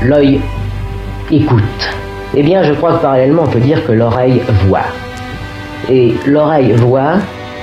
l'œil écoute. Eh bien, je crois que parallèlement, on peut dire que l'oreille voit. Et l'oreille voit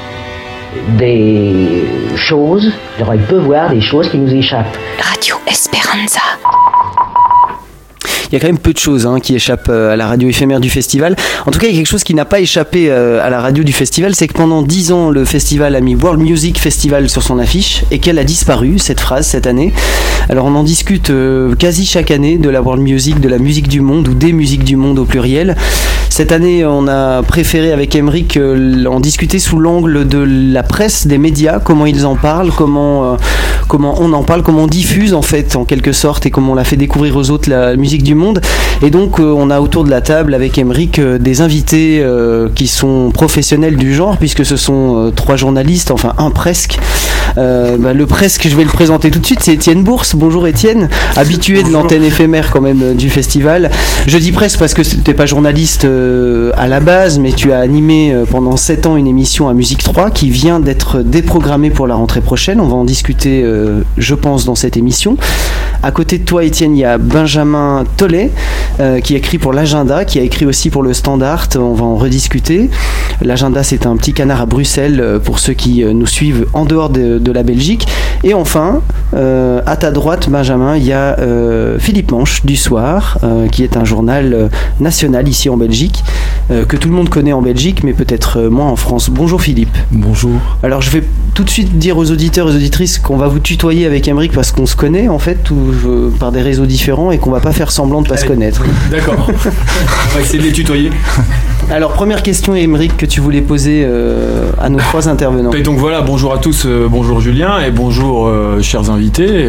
des choses, l'oreille peut voir des choses qui nous échappent. Radio Esperanza. Il y a quand même peu de choses qui échappent à la radio éphémère du festival. En tout cas, il y a quelque chose qui n'a pas échappé à la radio du festival, c'est que pendant 10 ans, le festival a mis World Music Festival sur son affiche et qu'elle a disparu, cette phrase, cette année. Alors on en discute quasi chaque année de la World Music, de la musique du monde ou des musiques du monde au pluriel. Cette année, on a préféré avec Aymeric en discuter sous l'angle de la presse, des médias, comment ils en parlent, comment on en parle, comment on diffuse en fait en quelque sorte et comment on la fait découvrir aux autres la musique du monde. Et donc on a autour de la table avec Aymeric des invités qui sont professionnels du genre, puisque ce sont 3 journalistes, enfin un presque. Le presque, je vais le présenter tout de suite, c'est Étienne Bourse. Bonjour Étienne, habitué de l'antenne éphémère quand même du festival. Je dis presque parce que tu n'es pas journaliste à la base, mais tu as animé pendant 7 ans une émission à Musique 3 qui vient d'être déprogrammée pour la rentrée prochaine. On va en discuter, je pense, dans cette émission. À côté de toi, Étienne, il y a Benjamin Tollet qui écrit pour l'Agenda, qui a écrit aussi pour le Standard. On va en rediscuter. L'Agenda, c'est un petit canard à Bruxelles pour ceux qui nous suivent en dehors de la Belgique. Et enfin, à ta droite, Benjamin, il y a Philippe Manche du Soir, qui est un journal national ici en Belgique, que tout le monde connaît en Belgique, mais peut-être moins en France. Bonjour Philippe. Bonjour. Alors je vais tout de suite dire aux auditeurs et aux auditrices qu'on va vous tutoyer avec Aymeric parce qu'on se connaît en fait par des réseaux différents et qu'on va pas faire semblant de pas se connaître. D'accord. On va essayer de les tutoyer. Alors première question Aymeric que tu voulais poser à nos 3 intervenants. Et donc voilà, bonjour à tous, bonjour Julien et bonjour chers invités.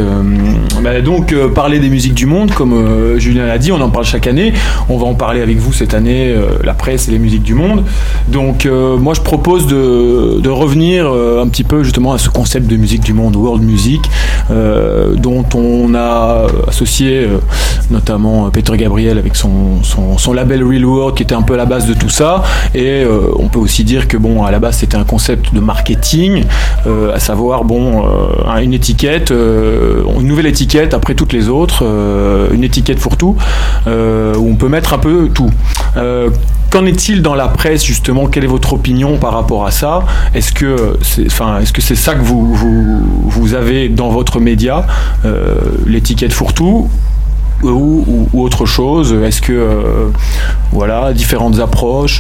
Parler des musiques du monde, comme Julien l'a dit, on en parle chaque année. On va en parler avec vous cette année, la presse et les musiques du monde. Donc moi je propose de revenir un petit peu justement à ce concept de musique du monde, world music, dont on a associé notamment Peter Gabriel avec son label Real World qui était un peu à la base de tout ça. Et on peut aussi dire que à la base c'était un concept de marketing, à savoir une étiquette, une nouvelle étiquette après toutes les autres, une étiquette pour tout, où on peut mettre un peu tout. Qu'en est-il dans la presse justement? Quelle est votre opinion par rapport à ça? Est-ce que c'est ça que vous avez dans votre média, l'étiquette fourre-tout ou autre chose? Est-ce que différentes approches,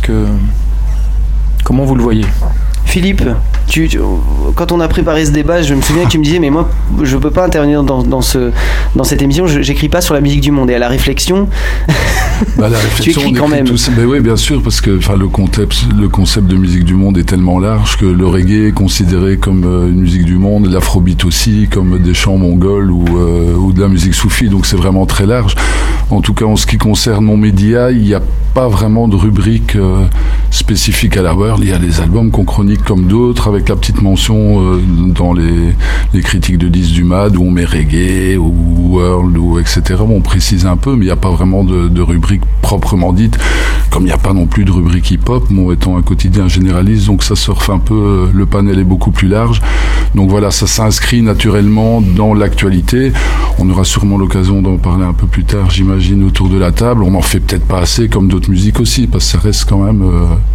comment vous le voyez? Philippe, quand on a préparé ce débat, je me souviens que tu me disais mais moi je peux pas intervenir dans cette émission, j'écris pas sur la musique du monde. Et à la réflexion, la réflexion tu écris quand même. Mais oui, bien sûr, parce que le concept de musique du monde est tellement large que le reggae est considéré comme une musique du monde, l'afrobeat aussi comme des chants mongols ou de la musique soufie, donc c'est vraiment très large. En tout cas, en ce qui concerne mon média, il n'y a pas vraiment de rubrique spécifique à la World. Il y a des albums qu'on chronique comme d'autres, avec la petite mention dans les critiques de disques du MAD où on met reggae ou world ou etc. On précise un peu, mais il n'y a pas vraiment de rubrique proprement dite, comme il n'y a pas non plus de rubrique hip-hop, étant un quotidien généraliste, donc ça surfe un peu, le panel est beaucoup plus large. Donc voilà, ça s'inscrit naturellement dans l'actualité. On aura sûrement l'occasion d'en parler un peu plus tard, j'imagine, autour de la table. On n'en fait peut-être pas assez, comme d'autres musiques aussi, parce que ça reste quand même...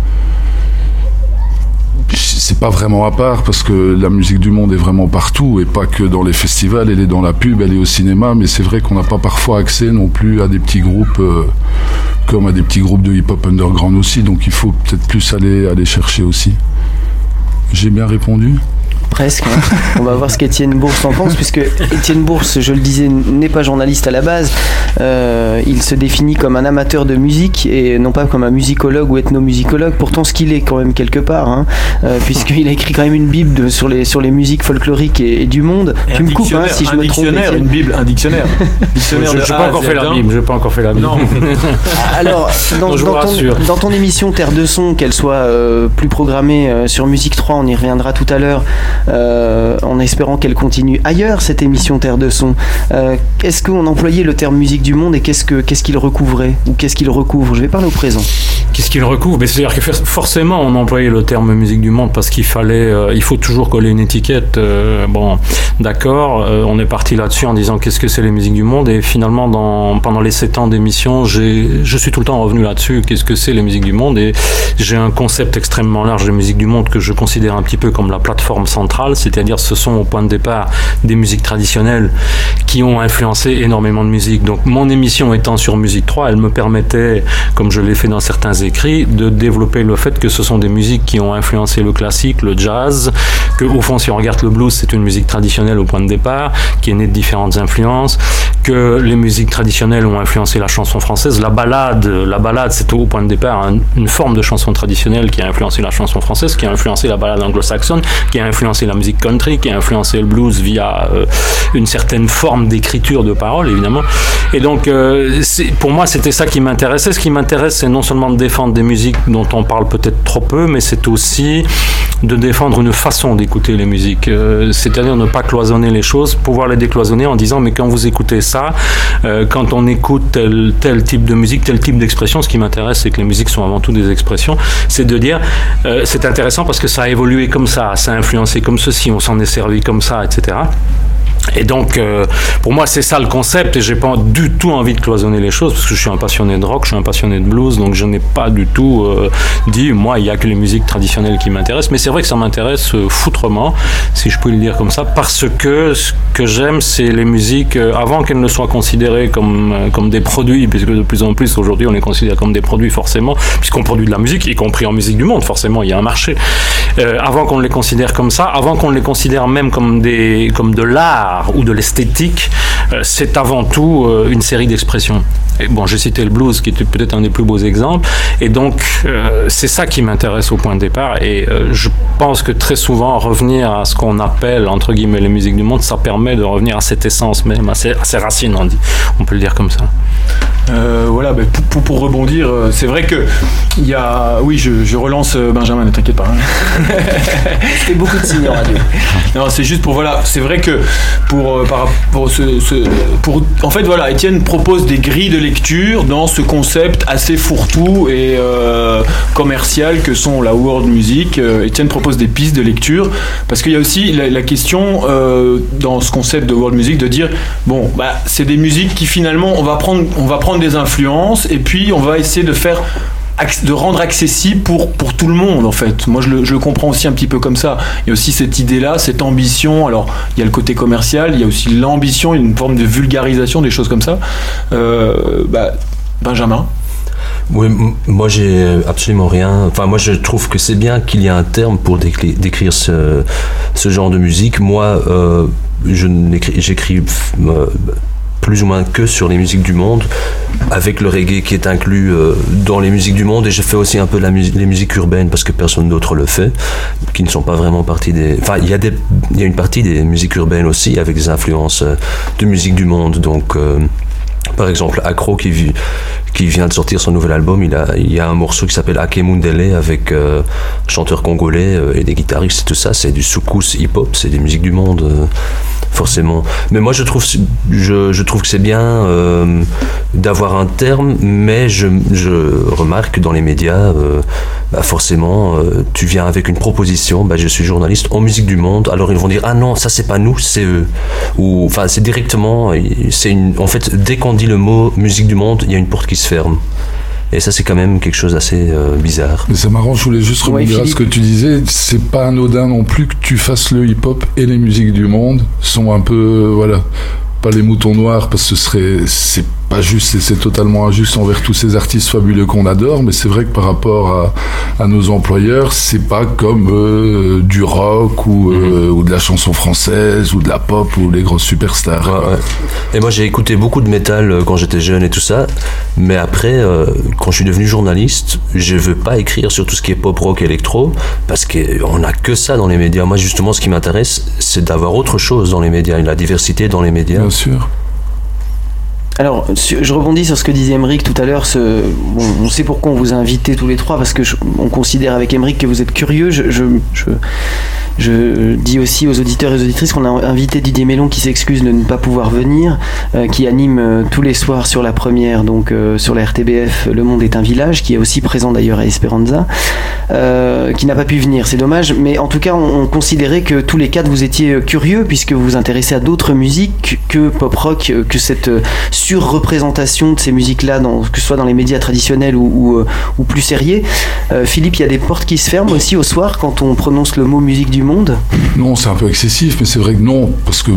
c'est pas vraiment à part, parce que la musique du monde est vraiment partout, et pas que dans les festivals, elle est dans la pub, elle est au cinéma, mais c'est vrai qu'on n'a pas parfois accès non plus à des petits groupes, comme à des petits groupes de hip-hop underground aussi, donc il faut peut-être plus aller chercher aussi. J'ai bien répondu ? Presque. On va voir ce qu'Étienne Bourse en pense, puisque Étienne Bourse, je le disais, n'est pas journaliste à la base. Il se définit comme un amateur de musique et non pas comme un musicologue ou ethnomusicologue. Pourtant, ce qu'il est quand même quelque part, puisqu'il a écrit quand même une bible sur les musiques folkloriques et du monde. Tu me coupes si je me trompe. Une bible, un dictionnaire. Je n'ai pas encore fait la bible. Non. Alors, dans ton émission Terre de Son, qu'elle soit plus programmée sur Musique 3, on y reviendra tout à l'heure. En espérant qu'elle continue ailleurs, cette émission Terre de Son. Est-ce qu'on employait le terme musique du monde et qu'est-ce qu'il recouvrait ou qu'est-ce qu'il recouvre? Je vais parler au présent. Qu'est-ce qu'il recouvre? Mais c'est-à-dire que forcément on employait le terme musique du monde parce qu'il faut toujours coller une étiquette. Bon, d'accord, on est parti là-dessus en disant qu'est-ce que c'est les musiques du monde, et finalement pendant les 7 ans d'émission, je suis tout le temps revenu là-dessus, qu'est-ce que c'est les musiques du monde, et j'ai un concept extrêmement large de musique du monde que je considère un petit peu comme la plateforme centrale, c'est-à-dire ce sont au point de départ des musiques traditionnelles qui ont influencé énormément de musique. Donc mon émission étant sur Musique 3, elle me permettait, comme je l'ai fait dans certains écrits, de développer le fait que ce sont des musiques qui ont influencé le classique, le jazz, que au fond si on regarde le blues, c'est une musique traditionnelle au point de départ, qui est née de différentes influences, que les musiques traditionnelles ont influencé la chanson française, la balade c'est au point de départ une forme de chanson traditionnelle qui a influencé la chanson française, qui a influencé la balade anglo-saxonne, qui a influencé la musique country, qui a influencé le blues via une certaine forme d'écriture de paroles, évidemment. Et donc, pour moi, c'était ça qui m'intéressait. Ce qui m'intéresse, c'est non seulement de défendre des musiques dont on parle peut-être trop peu, mais c'est aussi de défendre une façon d'écouter les musiques. C'est-à-dire ne pas cloisonner les choses, pouvoir les décloisonner en disant, mais quand vous écoutez ça, quand on écoute tel type de musique, tel type d'expression, ce qui m'intéresse, c'est que les musiques sont avant tout des expressions, c'est de dire, c'est intéressant parce que ça a évolué comme ça a influencé comme ceci, on s'en est servi comme ça, etc. Et donc, pour moi, c'est ça le concept, et j'ai pas du tout envie de cloisonner les choses, parce que je suis un passionné de rock, je suis un passionné de blues, donc je n'ai pas du tout dit, moi, il y a que les musiques traditionnelles qui m'intéressent, mais c'est vrai que ça m'intéresse foutrement, si je peux le dire comme ça, parce que ce que j'aime, c'est les musiques, avant qu'elles ne soient considérées comme des produits, puisque de plus en plus, aujourd'hui, on les considère comme des produits, forcément, puisqu'on produit de la musique, y compris en musique du monde, forcément, il y a un marché. Avant qu'on les considère comme ça, avant qu'on les considère même comme de l'art, ou de l'esthétique, c'est avant tout une série d'expressions. Et bon, j'ai cité le blues qui était peut-être un des plus beaux exemples, et donc c'est ça qui m'intéresse au point de départ, et je pense que très souvent revenir à ce qu'on appelle entre guillemets les musiques du monde, ça permet de revenir à cette essence même, à ses racines, on peut le dire comme ça. Voilà, pour rebondir, c'est vrai que il y a, oui, je relance Benjamin, ne t'inquiète pas. Je fais beaucoup de signes en radio. Non, c'est juste pour, voilà, c'est vrai que en fait, voilà, Étienne propose des grilles de lecture dans ce concept assez fourre-tout et commercial que sont la world music. Étienne propose des pistes de lecture, parce qu'il y a aussi la question dans ce concept de world music de dire, bon, c'est des musiques qui finalement on va prendre des influences, et puis on va essayer de rendre accessible pour tout le monde, en fait. Moi, je le comprends aussi un petit peu comme ça. Il y a aussi cette idée-là, cette ambition. Alors, il y a le côté commercial, il y a aussi l'ambition, une forme de vulgarisation, des choses comme ça. Benjamin? Oui, moi j'ai absolument rien. Enfin, moi je trouve que c'est bien qu'il y ait un terme pour décrire ce genre de musique. Moi, j'écris plus ou moins que sur les musiques du monde, avec le reggae qui est inclus dans les musiques du monde, et je fais aussi un peu les musiques urbaines parce que personne d'autre le fait, qui ne sont pas vraiment partie des... Enfin, il y a une partie des musiques urbaines aussi avec des influences de musique du monde, donc... Par exemple, Akro qui vient de sortir son nouvel album, il y a un morceau qui s'appelle Ake Mundele avec un chanteur congolais et des guitaristes et tout ça. C'est du soukous hip-hop, c'est des musiques du monde, forcément. Mais moi, je trouve que c'est bien d'avoir un terme, mais je remarque que dans les médias, forcément, tu viens avec une proposition. Je suis journaliste en musique du monde. Alors ils vont dire, ah non, ça c'est pas nous, c'est eux. Ou enfin, c'est directement. En fait, dès qu'on dit le mot musique du monde, il y a une porte qui se ferme. Et ça, c'est quand même quelque chose d'assez bizarre. Mais c'est marrant, je voulais juste rebondir à ce que tu disais. C'est pas anodin non plus que tu fasses le hip-hop et les musiques du monde. Sont un peu, voilà, pas les moutons noirs, parce que c'est pas juste, et c'est totalement injuste envers tous ces artistes fabuleux qu'on adore, mais c'est vrai que par rapport à nos employeurs, c'est pas comme du rock ou de la chanson française ou de la pop ou les grosses superstars. Ouais. Et moi j'ai écouté beaucoup de métal quand j'étais jeune et tout ça, mais après quand je suis devenu journaliste, je veux pas écrire sur tout ce qui est pop, rock, électro, parce qu'on a que ça dans les médias. Moi justement, ce qui m'intéresse, c'est d'avoir autre chose dans les médias, la diversité dans les médias. Bien sûr. Alors, je rebondis sur ce que disait Aymeric tout à l'heure. On sait pourquoi on vous a invités tous les trois, parce que on considère avec Aymeric que vous êtes curieux. Je dis aussi aux auditeurs et aux auditrices qu'on a invité Didier Mélon qui s'excuse de ne pas pouvoir venir, qui anime tous les soirs sur la première, donc sur la RTBF, Le Monde est un village, qui est aussi présent d'ailleurs à Esperanza, qui n'a pas pu venir, c'est dommage, mais en tout cas on considérait que tous les quatre vous étiez curieux puisque vous vous intéressez à d'autres musiques que pop rock, que cette surreprésentation de ces musiques-là, que ce soit dans les médias traditionnels ou plus sérieux. Philippe, il y a des portes qui se ferment aussi au soir quand on prononce le mot musique du monde? Non, c'est un peu excessif, mais c'est vrai que non, parce que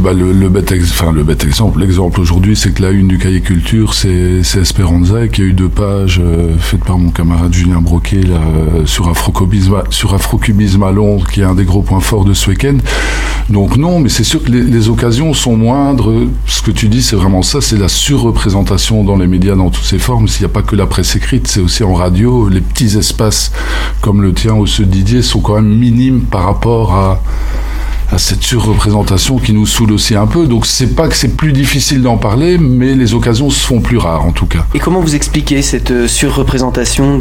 l'exemple aujourd'hui, c'est que la une du Cahier Culture, c'est Esperanza, qui a eu 2 pages faites par mon camarade Julien Broquet là, sur Afrocubisme à Londres, qui est un des gros points forts de ce week-end. Donc non, mais c'est sûr que les occasions sont moindres. Ce que tu dis, c'est vraiment ça, c'est la surreprésentation dans les médias dans toutes ses formes. S'il n'y a pas que la presse écrite, c'est aussi en radio. Les petits espaces comme le tien ou ceux de Didier sont quand même minimes par rapport à cette surreprésentation qui nous saoule aussi un peu. Donc c'est pas que c'est plus difficile d'en parler, mais les occasions se font plus rares en tout cas. Et comment vous expliquez cette surreprésentation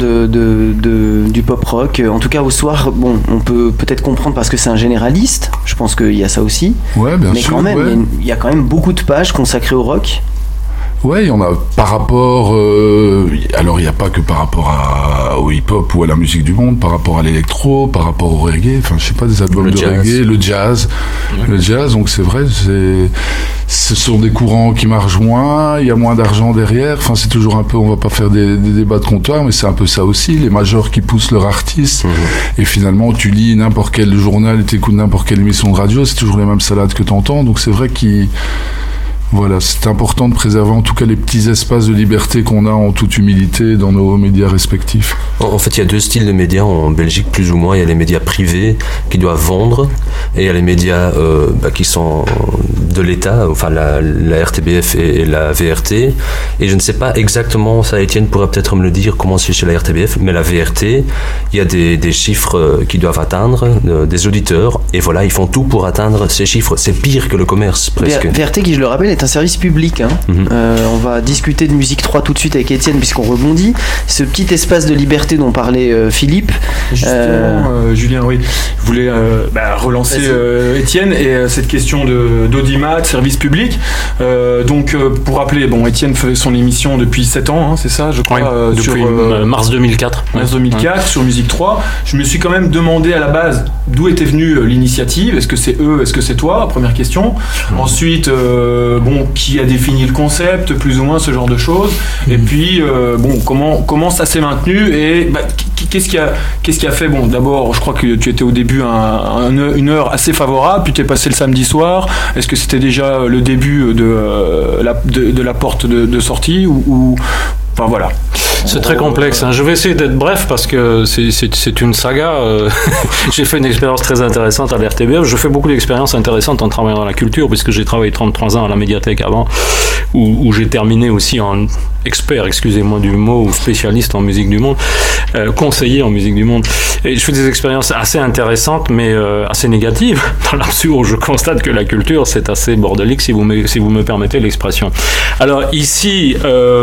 du pop rock? En tout cas au soir, bon, on peut peut-être comprendre parce que c'est un généraliste, je pense qu'il y a ça aussi. Ouais, bien mais sûr. Mais quand même, ouais. il y a quand même beaucoup de pages consacrées au rock. Ouais, il y en a par rapport... alors, il n'y a pas que par rapport au hip-hop ou à la musique du monde, par rapport à l'électro, par rapport au reggae, enfin, je sais pas, des albums de reggae, le jazz. Ouais. Le jazz, donc c'est vrai, ce sont des courants qui marchent moins, il y a moins d'argent derrière, enfin, c'est toujours un peu, on va pas faire des débats de comptoir, mais c'est un peu ça aussi, les majors qui poussent leurs artistes, et finalement, tu lis n'importe quel journal et t'écoutes n'importe quelle émission de radio, c'est toujours les mêmes salades que t'entends, donc c'est vrai Voilà, c'est important de préserver en tout cas les petits espaces de liberté qu'on a en toute humilité dans nos médias respectifs. En fait, il y a 2 styles de médias en Belgique, plus ou moins. Il y a les médias privés qui doivent vendre et il y a les médias qui sont de l'État, enfin la RTBF et la VRT. Et je ne sais pas exactement, ça Étienne pourrait peut-être me le dire, comment c'est chez la RTBF, mais la VRT, il y a des chiffres qu'ils doivent atteindre, des auditeurs, et voilà, ils font tout pour atteindre ces chiffres. C'est pire que le commerce, presque. VRT, qui je le rappelle, est un service public. On va discuter de Musique 3 tout de suite avec Étienne puisqu'on rebondit. Ce petit espace de liberté dont parlait Philippe. Justement, Julien, oui, je voulais relancer Étienne et cette question d'audimat, de service public. Donc, pour rappeler, Étienne fait son émission depuis 7 ans, c'est ça, je crois, depuis sur mars 2004. Mars 2004, sur Musique 3. Je me suis quand même demandé à la base d'où était venue l'initiative. Est-ce que c'est eux, est-ce que c'est toi? Première question. Ensuite, qui a défini le concept, plus ou moins ce genre de choses. Et puis, comment ça s'est maintenu et qu'est-ce qui a fait? Bon, d'abord, je crois que tu étais au début une heure assez favorable, puis tu es passé le samedi soir. Est-ce que c'était déjà le début de la porte de sortie ou enfin voilà. C'est très complexe. Je vais essayer d'être bref parce que c'est une saga. J'ai fait une expérience très intéressante à l'RTBF. Je fais beaucoup d'expériences intéressantes en travaillant dans la culture puisque j'ai travaillé 33 ans à la médiathèque avant où j'ai terminé aussi en expert, excusez-moi du mot, ou spécialiste en musique du monde, conseiller en musique du monde. Et je fais des expériences assez intéressantes mais assez négatives dans l'absurde où je constate que la culture c'est assez bordélique si vous me permettez l'expression. Alors ici,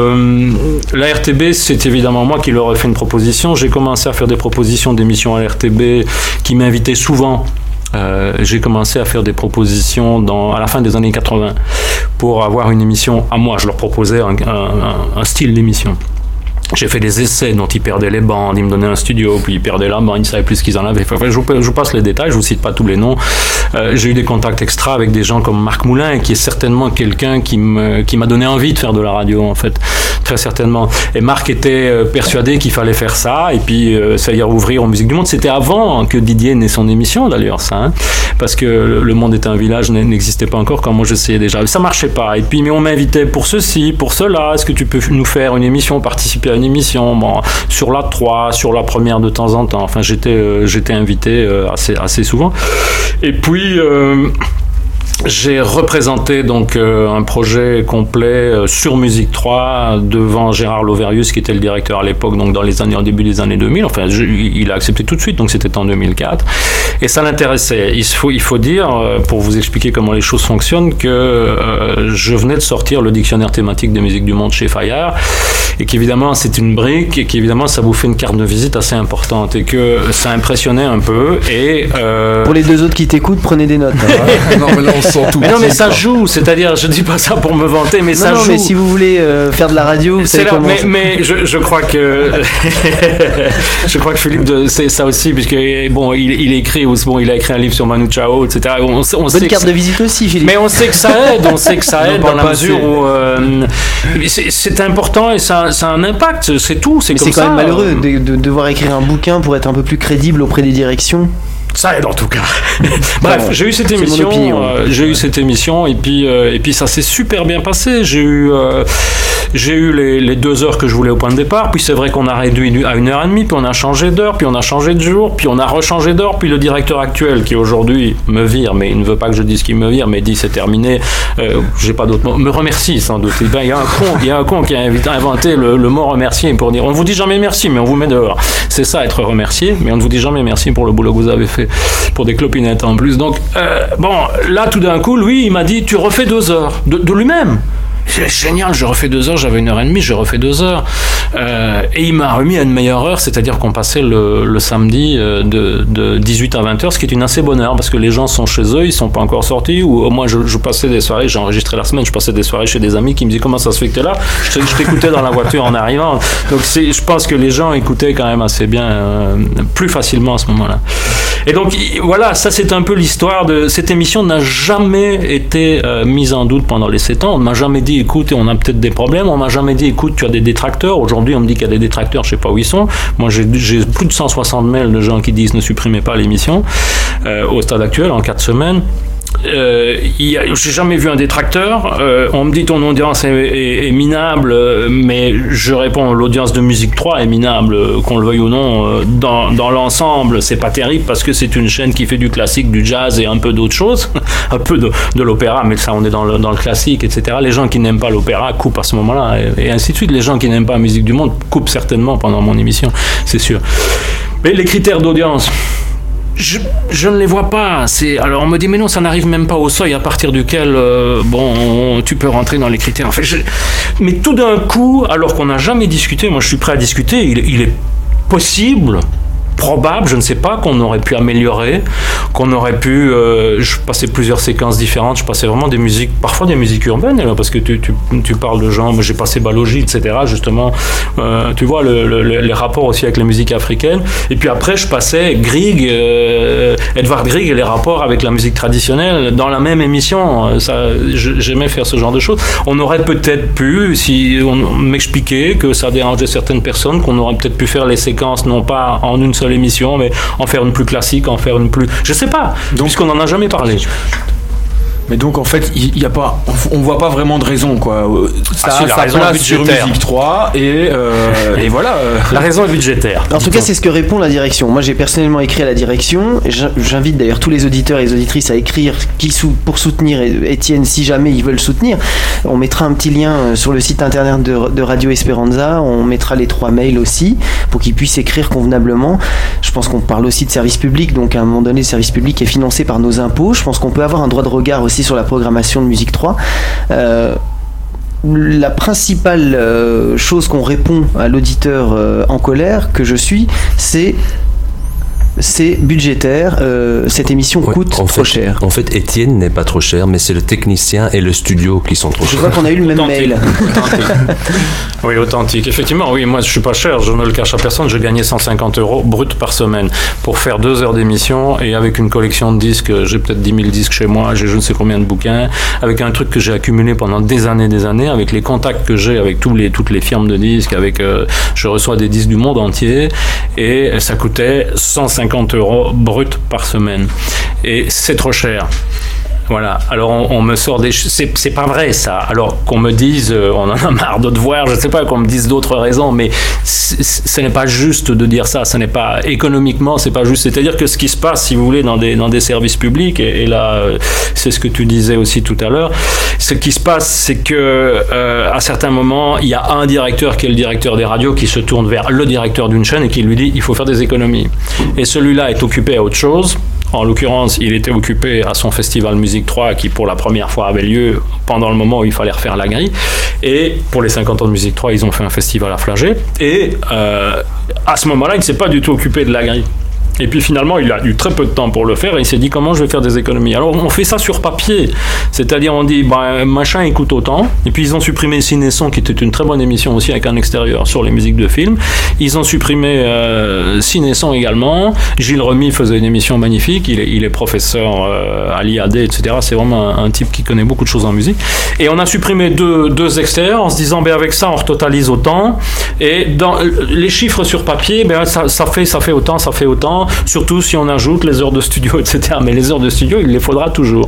la RTB, c'est évidemment moi qui leur ai fait une proposition. J'ai commencé à faire des propositions d'émissions à l'RTB qui m'invitaient souvent. J'ai commencé à faire des propositions à la fin des années 80 pour avoir une émission à moi. Je leur proposais un style d'émission. J'ai fait des essais dont ils perdaient les bandes, ils me donnaient un studio, puis ils perdaient la bande, ils ne savaient plus ce qu'ils en avaient. Enfin, je vous passe les détails, je ne vous cite pas tous les noms. J'ai eu des contacts extra avec des gens comme Marc Moulin, qui est certainement quelqu'un qui m'a donné envie de faire de la radio, en fait, très certainement. Et Marc était persuadé qu'il fallait faire ça, et puis ça y est, ouvrir en musique du monde. C'était avant que Didier n'ait son émission, d'ailleurs, ça, parce que Le Monde est un village n'existait pas encore quand moi j'essayais déjà. Ça ne marchait pas. Et puis, mais on m'invitait pour ceci, pour cela. Est-ce que tu peux nous faire une émission, participer à une émission, sur la 3, sur la première de temps en temps. Enfin, j'étais invité assez souvent. Et puis j'ai représenté donc un projet complet sur Musique 3 devant Gérard Loverius, qui était le directeur à l'époque, donc au début des années 2000. Enfin, il a accepté tout de suite, donc c'était en 2004. Et ça l'intéressait. Il faut dire, pour vous expliquer comment les choses fonctionnent, que je venais de sortir le dictionnaire thématique des musiques du monde chez Fayard, et qu'évidemment c'est une brique, et qu'évidemment ça vous fait une carte de visite assez importante, et que ça impressionnait un peu. Et pour les deux autres qui t'écoutent, prenez des notes. Hein. Non, mais là, on sent tout. Mais non, mais ça joue, c'est-à-dire, je dis pas ça pour me vanter, mais ça joue. Non, mais si vous voulez faire de la radio, vous savez comment. Mais je crois que je crois que Philippe c'est ça aussi, puisque bon, il écrit, bon, il a écrit un livre sur Manu Chao, etc. On bonne sait carte de visite aussi, Philippe. Mais on sait que ça aide, dans la mesure où c'est important et ça a un impact, c'est tout. Mais c'est quand même malheureux de devoir écrire un bouquin pour être un peu plus crédible auprès des directions. Ça aide en tout cas. Bref, j'ai eu cette émission, et puis ça s'est super bien passé. J'ai eu les 2 heures que je voulais au point de départ, puis c'est vrai qu'on a réduit à 1h30, puis on a changé d'heure, puis on a changé de jour, puis on a rechangé d'heure, puis le directeur actuel qui aujourd'hui me vire, mais il ne veut pas que je dise qu'il me vire, mais dit c'est terminé, j'ai pas d'autre mot, me remercie sans doute. Il y a un con qui a inventé le mot remercier pour dire on vous dit jamais merci, mais on vous met dehors. C'est ça, être remercié, mais on ne vous dit jamais merci pour le boulot que vous avez fait, pour des clopinettes en plus. Donc bon, là tout d'un coup, lui il m'a dit tu refais 2 heures de lui-même. C'est génial, je refais 2 heures, j'avais 1h30, je refais 2 heures. Et il m'a remis à une meilleure heure, c'est-à-dire qu'on passait le samedi de 18 à 20h, ce qui est une assez bonne heure, parce que les gens sont chez eux, ils sont pas encore sortis, ou moi je passais des soirées, j'ai enregistré la semaine, je passais des soirées chez des amis qui me disaient comment ça se fait que t'es là, je t'écoutais dans la voiture en arrivant. Donc je pense que les gens écoutaient quand même assez bien, plus facilement à ce moment-là. Et donc voilà, ça c'est un peu l'histoire de cette émission. N'a jamais été mise en doute pendant les 7 ans. On ne m'a jamais dit écoute, on a peut-être des problèmes. On m'a jamais dit écoute, tu as des détracteurs. Aujourd'hui on me dit qu'il y a des détracteurs, je sais pas où ils sont. Moi j'ai plus de 160 mails de gens qui disent ne supprimez pas l'émission au stade actuel en 4 semaines. J'ai jamais vu un détracteur. On me dit ton audience est minable, mais je réponds l'audience de Musique 3 est minable, qu'on le veuille ou non. Dans l'ensemble, c'est pas terrible parce que c'est une chaîne qui fait du classique, du jazz et un peu d'autres choses, un peu de l'opéra, mais ça on est dans le classique, etc. Les gens qui n'aiment pas l'opéra coupent à ce moment-là, et ainsi de suite. Les gens qui n'aiment pas la musique du monde coupent certainement pendant mon émission, c'est sûr. Mais les critères d'audience, je ne les vois pas. Alors on me dit mais non, ça n'arrive même pas au seuil à partir duquel tu peux rentrer dans les critères. En fait, mais tout d'un coup, alors qu'on n'a jamais discuté, moi je suis prêt à discuter, il est possible, probable, je ne sais pas, qu'on aurait pu améliorer, qu'on aurait pu... je passais plusieurs séquences différentes, je passais vraiment des musiques, parfois des musiques urbaines, parce que tu parles de gens, j'ai passé Balogi, etc., justement, tu vois, les rapports aussi avec les musiques africaines, et puis après je passais Grieg, Edvard Grieg et les rapports avec la musique traditionnelle dans la même émission. J'aimais faire ce genre de choses. On aurait peut-être pu, si on m'expliquait que ça dérangeait certaines personnes, qu'on aurait peut-être pu faire les séquences non pas en une seule émission, mais en faire une plus classique, en faire une plus... Je sais pas, puisqu'on n'en a jamais parlé. Mais donc en fait, il y a pas, on voit pas vraiment de raison quoi. Ça place sur Musique 3 et voilà. La raison est budgétaire. En tout cas, c'est ce que répond la direction. Moi, j'ai personnellement écrit à la direction. J'invite d'ailleurs tous les auditeurs et les auditrices à écrire pour soutenir Étienne si jamais ils veulent soutenir. On mettra un petit lien sur le site internet de Radio Esperanza. On mettra les 3 mails aussi pour qu'ils puissent écrire convenablement. Je pense qu'on parle aussi de service public, donc à un moment donné, le service public est financé par nos impôts. Je pense qu'on peut avoir un droit de regard aussi sur la programmation de Musique 3. La principale chose qu'on répond à l'auditeur en colère que je suis, c'est budgétaire, cette émission coûte trop cher. En fait, Étienne n'est pas trop cher, mais c'est le technicien et le studio qui sont trop chers. Je vois qu'on a eu le même mail. Oui, authentique. Effectivement, oui, moi je suis pas cher, je ne le cache à personne, je gagnais 150 € brut par semaine pour faire 2 heures d'émission, et avec une collection de disques, j'ai peut-être 10 000 disques chez moi, j'ai je ne sais combien de bouquins, avec un truc que j'ai accumulé pendant des années, avec les contacts que j'ai avec toutes les firmes de disques, je reçois des disques du monde entier, et ça coûtait 150 € brut par semaine. Et c'est trop cher. Voilà, alors on me sort des... C'est pas vrai ça. Alors qu'on me dise, on en a marre de te voir, je sais pas, qu'on me dise d'autres raisons, mais ce n'est pas juste de dire ça, ce n'est pas économiquement, c'est pas juste. C'est-à-dire que ce qui se passe, si vous voulez, dans des services publics, et là, c'est ce que tu disais aussi tout à l'heure, ce qui se passe, c'est que à certains moments, il y a un directeur qui est le directeur des radios qui se tourne vers le directeur d'une chaîne et qui lui dit il faut faire des économies. Et celui-là est occupé à autre chose. En l'occurrence, il était occupé à son festival Musique 3 qui pour la première fois avait lieu pendant le moment où il fallait refaire la grille. Et pour les 50 ans de Musique 3, ils ont fait un festival à Flagey. Et à ce moment-là, il ne s'est pas du tout occupé de la grille. Et puis finalement, il a eu très peu de temps pour le faire et il s'est dit comment je vais faire des économies. Alors on fait ça sur papier, c'est-à-dire on dit machin il coûte autant. Et puis ils ont supprimé Ciné-Son qui était une très bonne émission aussi avec un extérieur sur les musiques de films. Ils ont supprimé Ciné-Son également. Gilles Remy faisait une émission magnifique, il est professeur à l'IAD, etc. C'est vraiment un type qui connaît beaucoup de choses en musique. Et on a supprimé deux extérieurs en se disant avec ça on retotalise autant. Et dans les chiffres sur papier, ça fait autant. Surtout si on ajoute les heures de studio, etc. Mais les heures de studio, il les faudra toujours.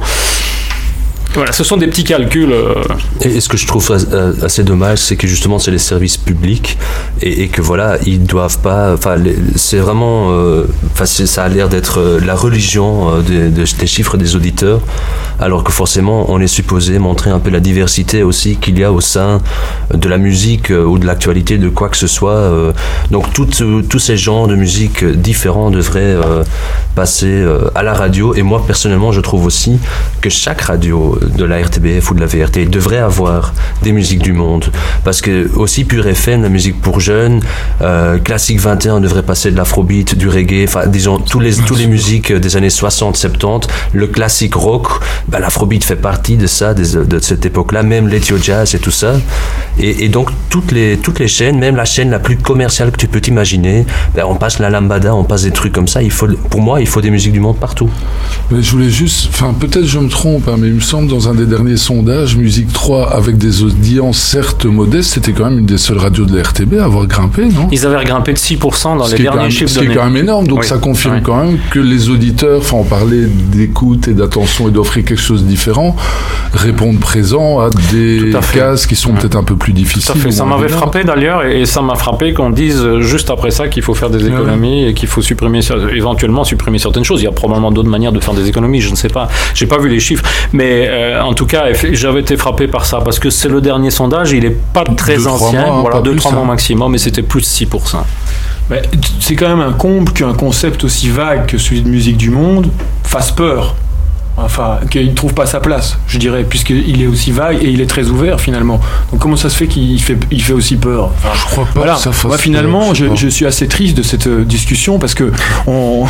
Voilà, ce sont des petits calculs. Et ce que je trouve assez dommage, c'est que justement, c'est les services publics et que voilà, ils doivent pas. Enfin, c'est vraiment. Ça a l'air d'être la religion des chiffres des auditeurs, alors que forcément, on est supposé montrer un peu la diversité aussi qu'il y a au sein de la musique ou de l'actualité, de quoi que ce soit. Donc, tous ces genres de musique différents devraient passer à la radio. Et moi, personnellement, je trouve aussi que chaque radio de la RTBF ou de la VRT devrait avoir des musiques du monde, parce que aussi Pure FM, la musique pour jeunes, Classique 21 devrait passer de l'afrobeat, du reggae, enfin disons tous les musiques des années 60-70, le classique rock, l'afrobeat fait partie de ça, de cette époque-là, même l'ethio jazz et tout ça, et donc toutes les chaînes, même la chaîne la plus commerciale que tu peux t'imaginer, on passe la lambada, on passe des trucs comme ça. Pour moi, il faut des musiques du monde partout. Mais je voulais juste, peut-être je me trompe, mais il me semble dans un des derniers sondages, Musique 3, avec des audiences certes modestes, c'était quand même une des seules radios de la RTB à avoir grimpé, non ? Ils avaient grimpé de 6% dans les derniers chiffres donnés. Ce qui est quand même énorme, donc ça confirme quand même que les auditeurs, on parlait d'écoute et d'attention et d'offrir quelque chose de différent, répondent présent à des cases qui sont peut-être un peu plus difficiles. Tout à fait. Ça m'avait frappé d'ailleurs, et ça m'a frappé qu'on dise juste après ça qu'il faut faire des économies et qu'il faut éventuellement supprimer certaines choses. Il y a probablement d'autres manières de faire des économies, je ne sais pas. J'ai pas vu les chiffres, mais en tout cas, j'avais été frappé par ça, parce que c'est le dernier sondage, il n'est pas très ancien, 2-3 mois maximum, et c'était plus de 6%. Mais c'est quand même un comble qu'un concept aussi vague que celui de musique du monde fasse peur. Enfin, qu'il ne trouve pas sa place, je dirais, puisqu'il est aussi vague et il est très ouvert finalement. Donc comment ça se fait qu'il fait aussi peur ? Je crois pas que ça fasse moi finalement, peur, je suis assez triste de cette discussion, parce que on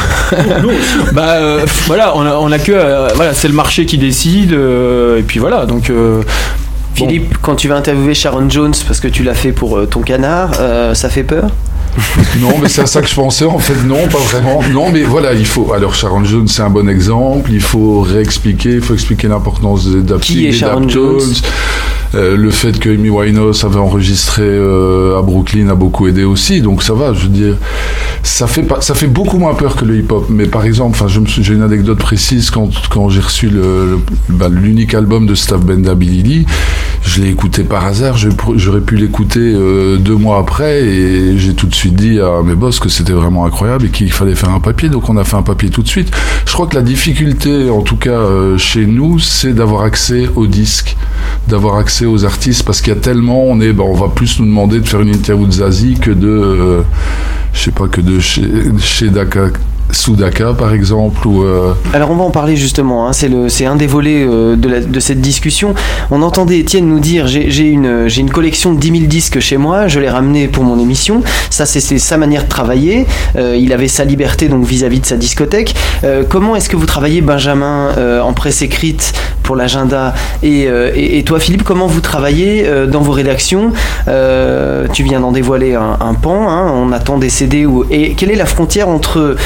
a que c'est le marché qui décide, et puis voilà, donc Philippe, quand tu vas interviewer Sharon Jones, parce que tu l'as fait pour ton canard, ça fait peur ? Non, mais c'est à ça que je pensais. En fait, non, pas vraiment. Non, mais voilà, il faut. Alors, Sharon Jones, c'est un bon exemple. Il faut expliquer l'importance des Qui est Sharon Jones ? Le fait que Amy Winehouse avait enregistré à Brooklyn a beaucoup aidé aussi. Donc, ça va, je veux dire. Ça fait beaucoup moins peur que le hip-hop. Mais par exemple, j'ai une anecdote précise quand j'ai reçu l'unique album de Staff Benda Billy Lee. Je l'ai écouté par hasard. J'aurais pu l'écouter 2 mois après, et j'ai tout de suite dit à mes boss que c'était vraiment incroyable et qu'il fallait faire un papier. Donc on a fait un papier tout de suite. Je crois que la difficulté, en tout cas chez nous, c'est d'avoir accès aux disques, d'avoir accès aux artistes, parce qu'il y a tellement, on va plus nous demander de faire une interview de Zazie que de chez Daka. Soudaka par exemple ou Alors on va en parler justement, c'est un des volets de cette discussion. On entendait Étienne nous dire j'ai une collection de 10 000 disques chez moi, je l'ai ramené pour mon émission. Ça c'est sa manière de travailler, il avait sa liberté donc vis-à-vis de sa discothèque. Comment est-ce que vous travaillez, Benjamin, en presse écrite pour l'agenda. Et toi, Philippe, comment vous travaillez dans vos rédactions? Tu viens d'en dévoiler un pan, hein, on attend des CD. Et quelle est la frontière entre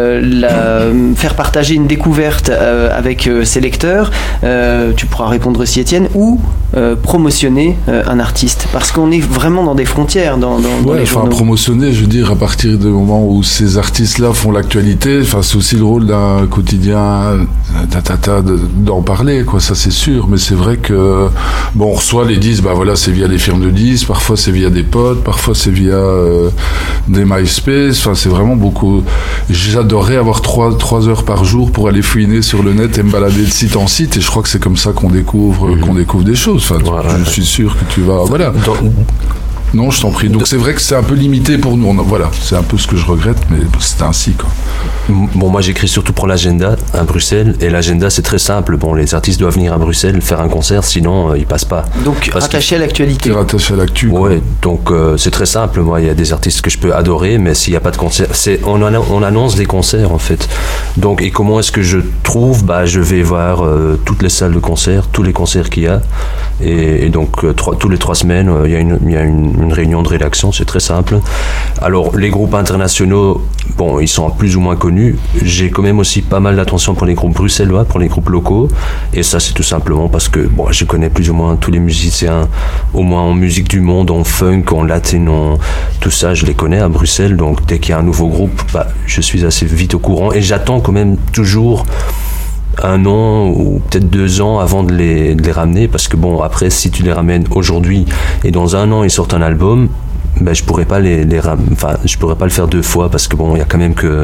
faire partager une découverte avec ses lecteurs, tu pourras répondre aussi Étienne, ou promotionner un artiste? Parce qu'on est vraiment dans des frontières dans les journaux. Promotionner, je veux dire, à partir du moment où ces artistes-là font l'actualité, c'est aussi le rôle d'un quotidien d'en parler, quoi, ça c'est sûr. Mais c'est vrai que on reçoit les disques, c'est via des firmes de disques, parfois c'est via des potes, parfois c'est via des MySpace, c'est vraiment beaucoup. J'adorerais avoir 3 heures par jour pour aller fouiner sur le net et me balader de site en site, et je crois que c'est comme ça qu'on découvre des choses. Je suis sûr que tu vas... Voilà. Non, je t'en prie. Donc c'est vrai que c'est un peu limité pour nous. Voilà, c'est un peu ce que je regrette, mais c'est ainsi, quoi. Bon, moi j'écris surtout pour l'agenda à Bruxelles, et l'agenda c'est très simple. Bon, les artistes doivent venir à Bruxelles faire un concert, sinon ils passent pas. Donc rattaché à l'actualité. Rattaché à l'actu. Ouais, donc c'est très simple. Moi, il y a des artistes que je peux adorer, mais s'il n'y a pas de concert, on annonce des concerts en fait. Donc, et comment est-ce que je trouve? Je vais voir toutes les salles de concert, tous les concerts qu'il y a, et donc tous les 3 semaines, il y a une réunion de rédaction. C'est très simple. Alors, les groupes internationaux, ils sont plus ou moins connus. J'ai quand même aussi pas mal d'attention pour les groupes bruxellois, pour les groupes locaux, et ça c'est tout simplement parce que je connais plus ou moins tous les musiciens, au moins en musique du monde, en funk, en latin, tout ça je les connais à Bruxelles. Donc dès qu'il y a un nouveau groupe, je suis assez vite au courant, et j'attends quand même toujours 1 an ou peut-être 2 ans avant de les ramener, parce que après, si tu les ramènes aujourd'hui et dans 1 an ils sortent un album, je pourrais pas je pourrais pas le faire 2 fois, parce que il y a quand même que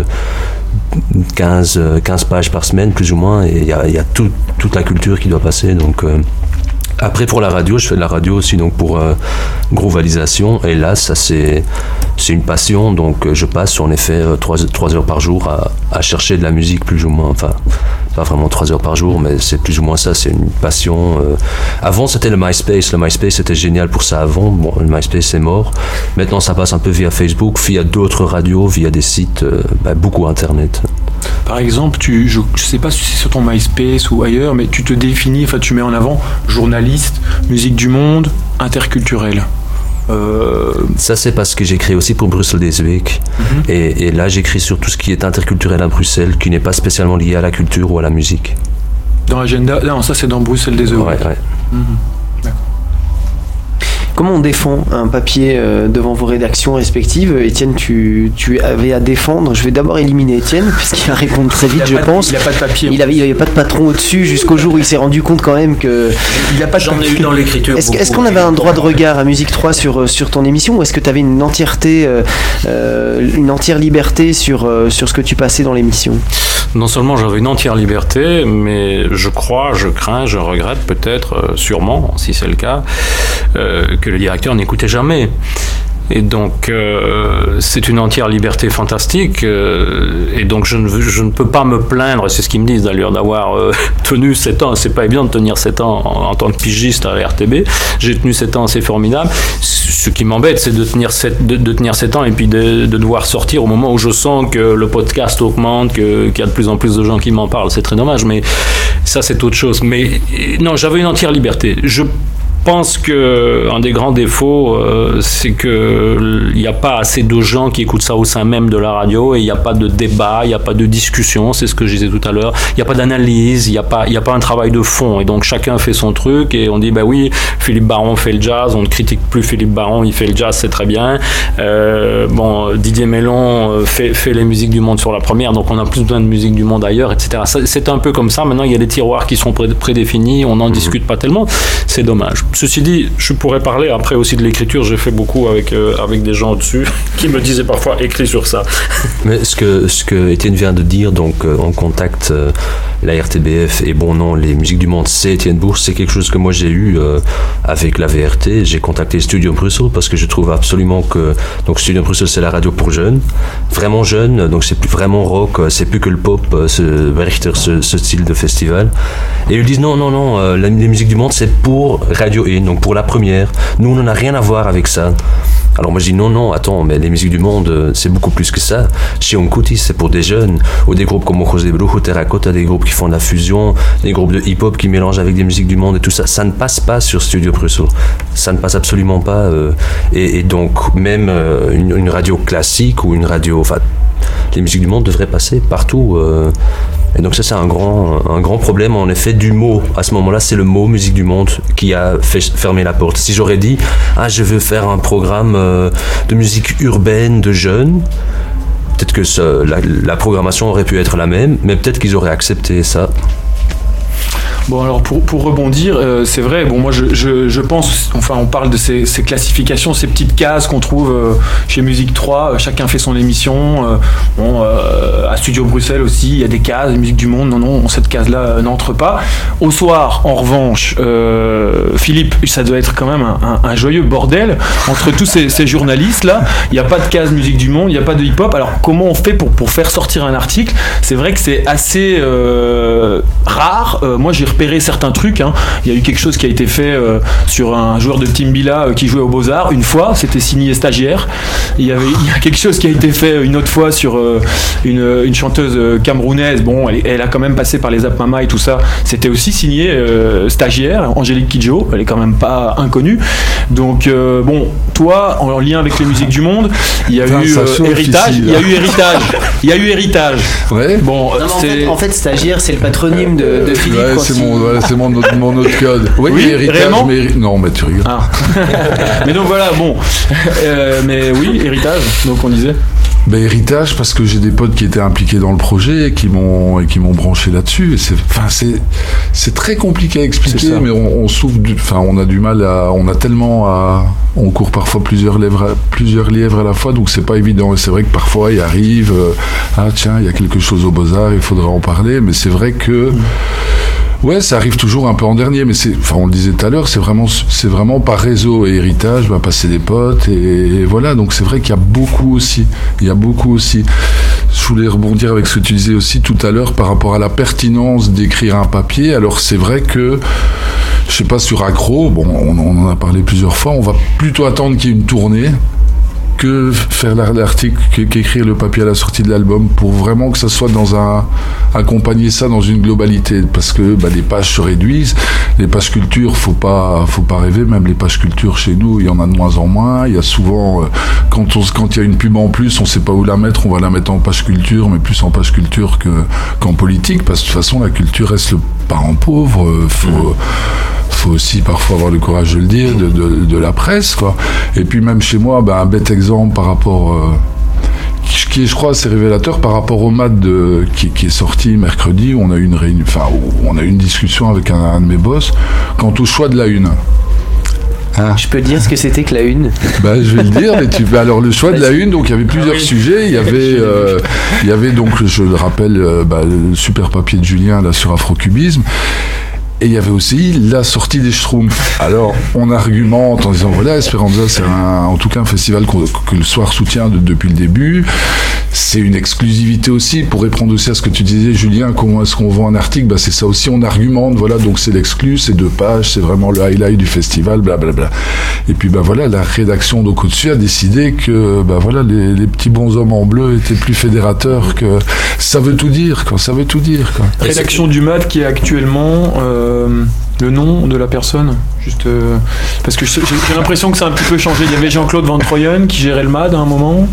15 pages par semaine plus ou moins, et il y a toute la culture qui doit passer. Donc après, pour la radio, je fais de la radio aussi, donc pour Groovalisation, et là ça c'est une passion, donc je passe en effet 3 heures par jour à chercher de la musique, plus ou moins, pas vraiment 3 heures par jour, mais c'est plus ou moins ça, c'est une passion. Avant c'était le MySpace c'était génial pour ça avant. Le MySpace est mort, maintenant ça passe un peu via Facebook, via d'autres radios, via des sites, beaucoup internet. Par exemple, je sais pas si c'est sur ton MySpace ou ailleurs, mais tu te définis, tu mets en avant journaliste, musique du monde, interculturel. Ça c'est parce que j'écris aussi pour Bruxelles Deze Week, et là j'écris sur tout ce qui est interculturel à Bruxelles, qui n'est pas spécialement lié à la culture ou à la musique. Dans l'agenda, non, ça c'est dans Bruxelles Deze Week. Ouais. D'accord. Comment on défend un papier devant vos rédactions respectives? Étienne, tu avais à défendre. Je vais d'abord éliminer Étienne, puisqu'il va répondre très vite, je pense. Il n'a pas de papier. Il avait pas de patron au-dessus, jusqu'au jour où il s'est rendu compte quand même que... J'en ai eu dans l'écriture. Est-ce qu'on avait un droit de regard à Musique 3 sur ton émission, ou est-ce que tu avais une entièreté, une entière liberté sur ce que tu passais dans l'émission? Non seulement j'avais une entière liberté, mais je crois, je crains, je regrette peut-être, sûrement, si c'est le cas, que le directeur n'écoutait jamais. Et donc c'est une entière liberté fantastique, et donc je ne peux pas me plaindre, c'est ce qu'ils me disent d'ailleurs, d'avoir tenu 7 ans. C'est pas évident de tenir 7 ans en tant que pigiste à la RTB. J'ai tenu 7 ans, c'est formidable. Ce qui m'embête, c'est de tenir 7 ans et puis de devoir sortir au moment où je sens que le podcast augmente, qu'il y a de plus en plus de gens qui m'en parlent. C'est très dommage, mais ça c'est autre chose. Mais non, j'avais une entière liberté. Je pense qu'un des grands défauts, c'est qu'il n'y a pas assez de gens qui écoutent ça au sein même de la radio, et il n'y a pas de débat, il n'y a pas de discussion, c'est ce que je disais tout à l'heure, il n'y a pas d'analyse, il n'y a pas un travail de fond, et donc chacun fait son truc, et on dit oui, Philippe Baron fait le jazz, on ne critique plus Philippe Baron, il fait le jazz, c'est très bien, Didier Mellon fait les musiques du monde sur la première, donc on a plus besoin de musique du monde ailleurs, etc. C'est un peu comme ça. Maintenant il y a des tiroirs qui sont prédéfinis, on n'en discute pas tellement, c'est dommage. Ceci dit, je pourrais parler après aussi de l'écriture. J'ai fait beaucoup avec des gens au-dessus qui me disaient parfois écris sur ça. Mais ce que Étienne vient de dire, donc on contacte la RTBF, et les musiques du monde, c'est Étienne Bourse, c'est quelque chose que moi j'ai eu avec la VRT. J'ai contacté Studio Bruxelles parce que je trouve absolument que Studio Bruxelles c'est la radio pour jeunes, vraiment jeunes, donc c'est plus vraiment rock, c'est plus que le pop, ce style de festival. Et ils disent non, les musiques du monde c'est pour Radio 1, donc pour la première. Nous on n'en a rien à voir avec ça. Alors moi je dis non, attends, mais les musiques du monde, c'est beaucoup plus que ça. Chez Uncuti, c'est pour des jeunes, ou des groupes comme José Brujo, Terracotta, des groupes qui font de la fusion, des groupes de hip-hop qui mélangent avec des musiques du monde et tout ça. Ça ne passe pas sur Studio Brussels. Ça ne passe absolument pas. Et donc même une radio classique ou une radio... Enfin, les musiques du monde devraient passer partout. Et donc ça c'est un grand problème en effet du mot. À ce moment-là, c'est le mot musique du monde qui a fait fermer la porte. Si j'aurais dit je veux faire un programme de musique urbaine de jeunes, peut-être que la programmation aurait pu être la même, mais peut-être qu'ils auraient accepté ça. Bon, alors pour rebondir, c'est vrai, bon, moi je pense, enfin on parle de ces classifications, ces petites cases qu'on trouve chez Musique 3, chacun fait son émission, à Studio Bruxelles aussi, il y a des cases, Musique du Monde, non, cette case-là n'entre pas. Au soir, en revanche, Philippe, ça doit être quand même un joyeux bordel entre tous ces journalistes-là, il n'y a pas de case Musique du Monde, il n'y a pas de hip-hop, alors comment on fait pour faire sortir un article? C'est vrai que c'est assez rare, moi j'ai repéré certains trucs, hein. Il y a eu quelque chose qui a été fait sur un joueur de Timbila qui jouait aux Beaux-Arts une fois, c'était signé Stagiaire. Il y a quelque chose qui a été fait une autre fois sur une chanteuse camerounaise, bon elle a quand même passé par les Zap Mama et tout ça, c'était aussi signé Stagiaire, Angélique Kidjo, elle est quand même pas inconnue. Donc bon, toi en lien avec les musiques du monde, il y a eu Héritage, il y a eu Héritage. Ouais. Non, Bon, en fait, Stagiaire, c'est le patronyme de Philippe. Ouais, c'est mon autre code. Oui, Héritage, non, mais tu rigoles. Ah. Mais donc voilà, bon. Mais oui, Héritage, donc on disait. Ben, Héritage, parce que j'ai des potes qui étaient impliqués dans le projet et qui m'ont branché là-dessus. Et c'est très compliqué à expliquer, mais on souffre on a du mal on court parfois plusieurs lièvres à la fois, donc c'est pas évident. Et c'est vrai que parfois il arrive, tiens, il y a quelque chose aux Beaux-Arts, il faudrait en parler, mais c'est vrai que ouais, ça arrive toujours un peu en dernier, mais on le disait tout à l'heure, c'est vraiment par réseau et Héritage, passer des potes et voilà. Donc c'est vrai qu'il y a beaucoup aussi. Je voulais rebondir avec ce que tu disais aussi tout à l'heure par rapport à la pertinence d'écrire un papier. Alors c'est vrai que, je sais pas, sur Accro, bon, on en a parlé plusieurs fois, on va plutôt attendre qu'il y ait une tournée que faire l'article, qu'écrire le papier à la sortie de l'album, pour vraiment que ça soit accompagner ça dans une globalité, parce que les pages se réduisent, les pages culture, faut pas rêver, même les pages culture chez nous, il y en a de moins en moins. Il y a souvent, quand il y a une pub en plus, on sait pas où la mettre, on va la mettre en page culture, mais plus en page culture qu'en politique, parce que de toute façon la culture reste le parent pauvre. Faut aussi parfois avoir le courage de le dire, de la presse, quoi. Et puis même chez moi, un bête exemple par rapport, qui est, je crois, assez révélateur par rapport au MAD qui est sorti mercredi, où on a eu une discussion avec un de mes boss quant au choix de la une. Je peux dire ce que c'était que la une. Je vais le dire, mais alors le choix de la une, donc il y avait plusieurs sujets, il y avait donc, je le rappelle, le super papier de Julien là sur Afrocubisme. Et il y avait aussi la sortie des Schtroumpfs. Alors, on argumente en disant, voilà, Esperanza, c'est en tout cas un festival que le Soir soutient depuis le début. C'est une exclusivité aussi, pour répondre aussi à ce que tu disais, Julien, comment est-ce qu'on vend un article, c'est ça aussi, on argumente, voilà, donc c'est l'exclus, c'est 2 pages, c'est vraiment le highlight du festival, blablabla. Et puis, voilà, la rédaction donc au-dessus a décidé que, les petits bonshommes en bleu étaient plus fédérateurs que... Ça veut tout dire, quoi, ça veut tout dire, quoi. Rédaction du MAD qui est actuellement... le nom de la personne, juste parce que j'ai l'impression que ça a un petit peu changé. Il y avait Jean-Claude Van Troyen qui gérait le MAD à un moment.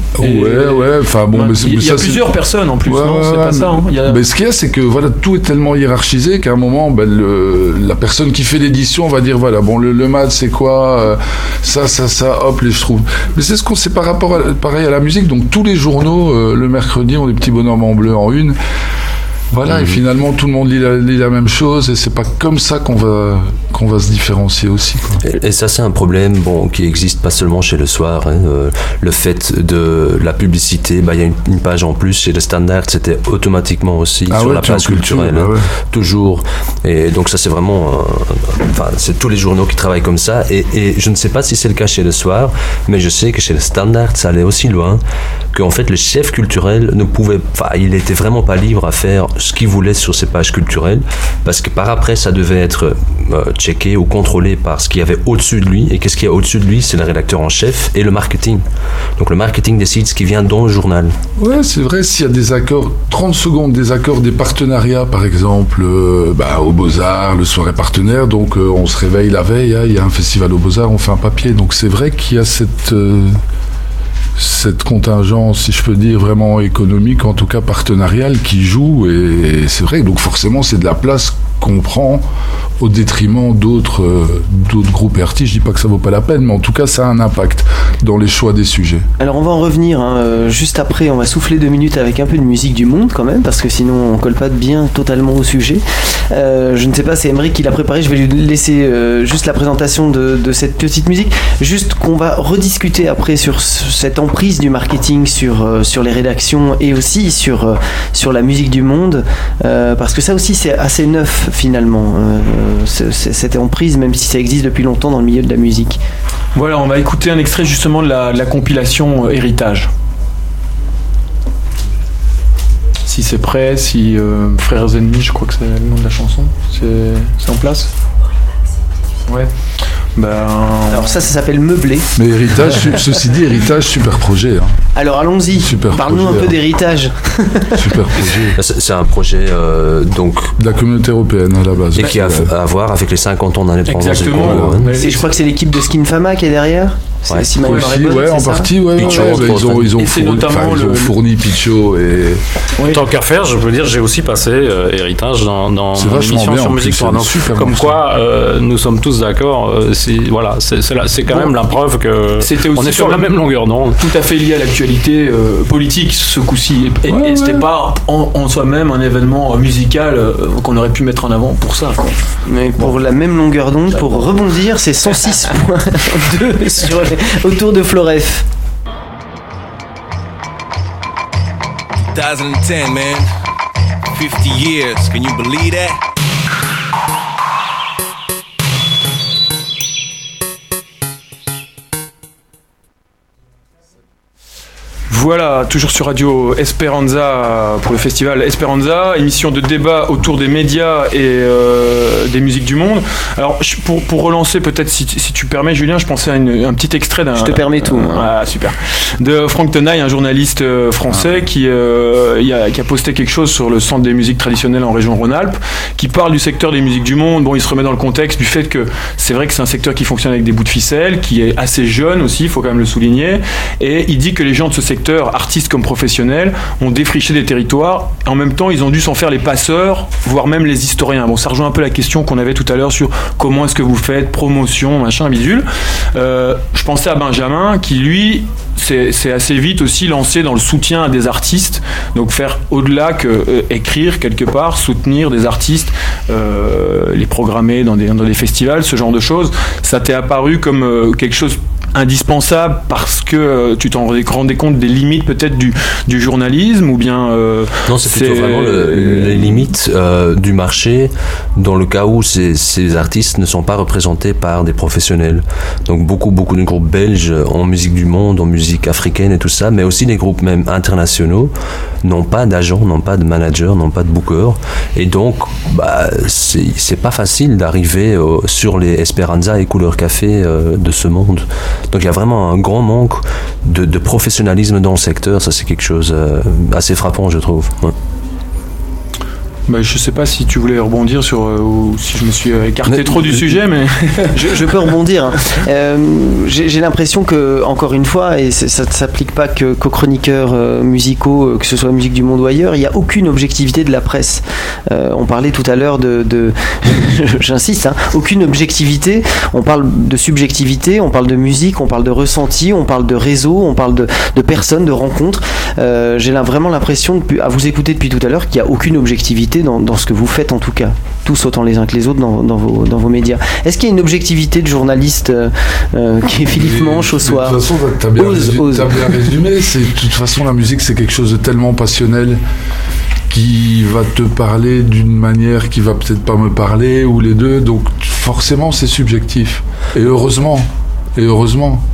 Il y a plusieurs personnes en plus, non, c'est pas ça. Hein. Mais ce qu'il y a, c'est que tout est tellement hiérarchisé qu'à un moment, la personne qui fait l'édition va dire le MAD c'est quoi, ça, hop, je trouve. Mais c'est ce qu'on sait par rapport pareil à la musique. Donc tous les journaux le mercredi ont des petits bonhommes en bleu en une. Voilà, et finalement tout le monde lit la même chose, et c'est pas comme ça qu'on va se différencier aussi, quoi. Et ça, c'est un problème qui existe pas seulement chez Le Soir, hein. Le fait de la publicité, il y a une page en plus chez le Standard, c'était automatiquement aussi sur la page culturelle, toujours. Et donc ça, c'est vraiment, c'est tous les journaux qui travaillent comme ça, et je ne sais pas si c'est le cas chez Le Soir, mais je sais que chez le Standard, ça allait aussi loin, qu'en fait le chef culturel il était vraiment pas libre à faire ce qu'il voulait sur ces pages culturelles, parce que par après ça devait être checké ou contrôlé par ce qu'il y avait au-dessus de lui. Et qu'est-ce qu'il y a au-dessus de lui? C'est le rédacteur en chef et le marketing. Donc le marketing décide ce qui vient dans le journal. Ouais, c'est vrai, s'il y a des accords, 30 secondes, des accords, des partenariats, par exemple, au Beaux-Arts, le soirée partenaire, donc on se réveille la veille, il y a un festival au Beaux-Arts, on fait un papier. Donc c'est vrai qu'il y a cette contingence, si je peux dire, vraiment économique, en tout cas partenariale, qui joue, et c'est vrai, donc forcément c'est de la place qu'on prend au détriment d'autres groupes et artistes. Je dis pas que ça vaut pas la peine, mais en tout cas ça a un impact dans les choix des sujets. Alors on va en revenir, juste après, on va souffler 2 minutes avec un peu de musique du monde quand même, parce que sinon on colle pas bien totalement au sujet. Je ne sais pas, c'est Emeric qui l'a préparé, je vais lui laisser juste la présentation de cette petite musique, juste qu'on va rediscuter après sur cette emprise du marketing sur les rédactions et aussi sur la musique du monde, parce que ça aussi c'est assez neuf finalement, cette emprise, même si ça existe depuis longtemps dans le milieu de la musique. Voilà, on va écouter un extrait justement de la compilation Héritage. Si c'est prêt, si Frères Ennemis, je crois que c'est le nom de la chanson, c'est en place. Ouais. Alors ça s'appelle Meublé. Mais Héritage, ceci dit, Héritage, super projet. Hein. Alors allons-y, parle-nous un peu d'Héritage. Super projet. C'est un projet donc de la communauté européenne à la base. Et qui a à voir avec les 50 ans d'indépendance. Exactement. Du Congo, hein. Je crois que c'est l'équipe de Skinfama qui est derrière. Ouais. Aussi, en partie, ils ont fourni Pichot et. Oui. Tant qu'à faire, je peux dire, j'ai aussi passé Héritage dans mon émission sur Musique Soir. Comme quoi, nous sommes tous d'accord. C'est quand même la preuve que on est sur la même longueur d'onde. Tout à fait lié à l'actualité politique ce coup-ci. Et c'était pas en soi-même un événement musical qu'on aurait pu mettre en avant pour ça. Quoi. Mais pour la même longueur d'onde, pour rebondir, c'est 106.2 autour de Floref. 2010, man. 50 years. Can you believe that? Voilà, toujours sur Radio Esperanza pour le festival Esperanza, émission de débat autour des médias et des musiques du monde. Alors, pour relancer, peut-être, si tu permets, Julien, je pensais à un petit extrait d'un... Je te permets tout. Super. De Franck Tenaille, un journaliste français qui a posté quelque chose sur le Centre des musiques traditionnelles en région Rhône-Alpes, qui parle du secteur des musiques du monde. Bon, il se remet dans le contexte du fait que c'est vrai que c'est un secteur qui fonctionne avec des bouts de ficelle, qui est assez jeune aussi, il faut quand même le souligner, et il dit que les gens de ce secteur, artistes comme professionnels, ont défriché des territoires. En même temps, ils ont dû s'en faire les passeurs, voire même les historiens. Bon, ça rejoint un peu la question qu'on avait tout à l'heure sur comment est-ce que vous faites promotion, machin, bidule. Je pensais à Benjamin, qui lui s'est assez vite aussi lancé dans le soutien à des artistes. Donc faire au-delà que écrire quelque part, soutenir des artistes, les programmer dans des festivals, ce genre de choses. Ça t'est apparu comme quelque chose indispensable parce que tu t'en rendais compte des limites peut-être du journalisme, ou bien non, c'est plutôt vraiment les limites du marché dans le cas où ces artistes ne sont pas représentés par des professionnels. Donc beaucoup de groupes belges en musique du monde, en musique africaine et tout ça, mais aussi des groupes même internationaux n'ont pas d'agents, n'ont pas de managers, n'ont pas de bookers, et donc c'est pas facile d'arriver sur les Esperanza et Couleur Café de ce monde. Donc il y a vraiment un grand manque de professionnalisme dans le secteur. Ça, c'est quelque chose assez frappant, je trouve. Ouais. Je sais pas si tu voulais rebondir sur ou si je me suis écarté trop du sujet, mais je peux rebondir. J'ai l'impression que, encore une fois, et ça ne s'applique pas qu'aux chroniqueurs musicaux, que ce soit musique du monde ou ailleurs, il n'y a aucune objectivité de la presse. On parlait tout à l'heure j'insiste, aucune objectivité. On parle de subjectivité, on parle de musique, on parle de ressenti, on parle de réseau, on parle de personnes, de rencontres. J'ai vraiment l'impression, à vous écouter depuis tout à l'heure, qu'il n'y a aucune objectivité dans ce que vous faites, en tout cas, tous autant les uns que les autres dans vos médias. Est-ce qu'il y a une objectivité de journaliste qui est Philippe Manche au soir? De toute façon, t'as bien résumé. De toute façon, la musique, c'est quelque chose de tellement passionnel qui va te parler d'une manière qui va peut-être pas me parler, ou les deux, donc forcément c'est subjectif. Et heureusement.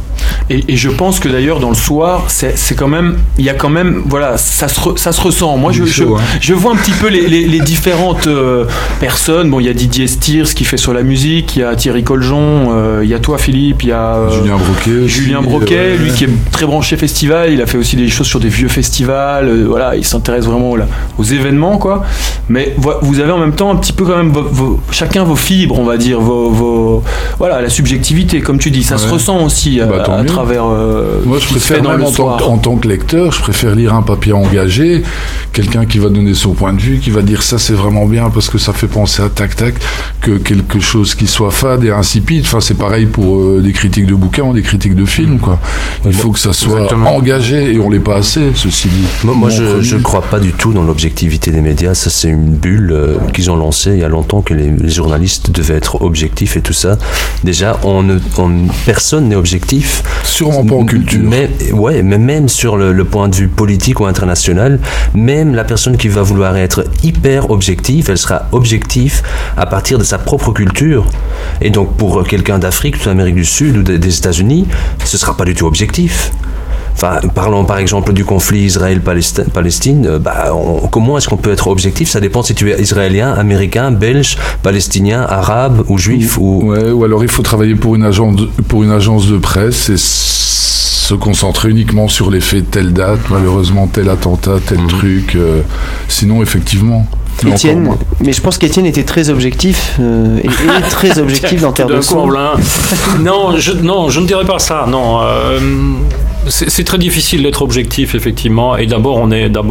Et je pense que d'ailleurs dans le soir, c'est quand même, il y a quand même, voilà, ça se ressent. Moi, je vois un petit peu les différentes personnes. Bon, il y a Didier Stiers qui fait sur la musique, il y a Thierry Coljon, il y a toi Philippe, il y a Julien Broquet, lui qui est très branché festival. Il a fait aussi des choses sur des vieux festivals. Voilà, il s'intéresse vraiment aux événements, quoi. Mais vous avez en même temps un petit peu quand même chacun vos fibres, on va dire, voilà, la subjectivité, comme tu dis, ça se ressent aussi à travers. Moi, je préfère même en tant que lecteur, je préfère lire un papier engagé, quelqu'un qui va donner son point de vue, qui va dire ça c'est vraiment bien parce que ça fait penser à tac tac, que quelque chose qui soit fade et insipide. Enfin, c'est pareil pour des critiques de bouquins ou des critiques de films, quoi. Il faut que ça soit engagé et on l'est pas assez, ceci dit. Moi, je ne crois pas du tout dans l'objectivité des médias. Ça, c'est une bulle qu'ils ont lancée il y a longtemps, que les journalistes devaient être objectifs et tout ça. Déjà, personne n'est objectif. Sûrement pas en culture. Mais même sur le point de vue politique ou international, même la personne qui va vouloir être hyper objective, elle sera objective à partir de sa propre culture. Et donc, pour quelqu'un d'Afrique, d'Amérique du Sud ou des États-Unis, ce ne sera pas du tout objectif. Enfin, parlons par exemple du conflit Israël-Palestine. Comment est-ce qu'on peut être objectif? Ça dépend si tu es israélien, américain, belge, palestinien, arabe ou juif. Ou alors il faut travailler pour une agence de presse et se concentrer uniquement sur les faits de telle date, malheureusement tel attentat, tel truc. Sinon, effectivement. Étienne, mais je pense qu'Étienne était très objectif et très objectif dans Terre de Son. Non, je ne dirais pas ça. Non, c'est très difficile d'être objectif, effectivement. Et d'abord,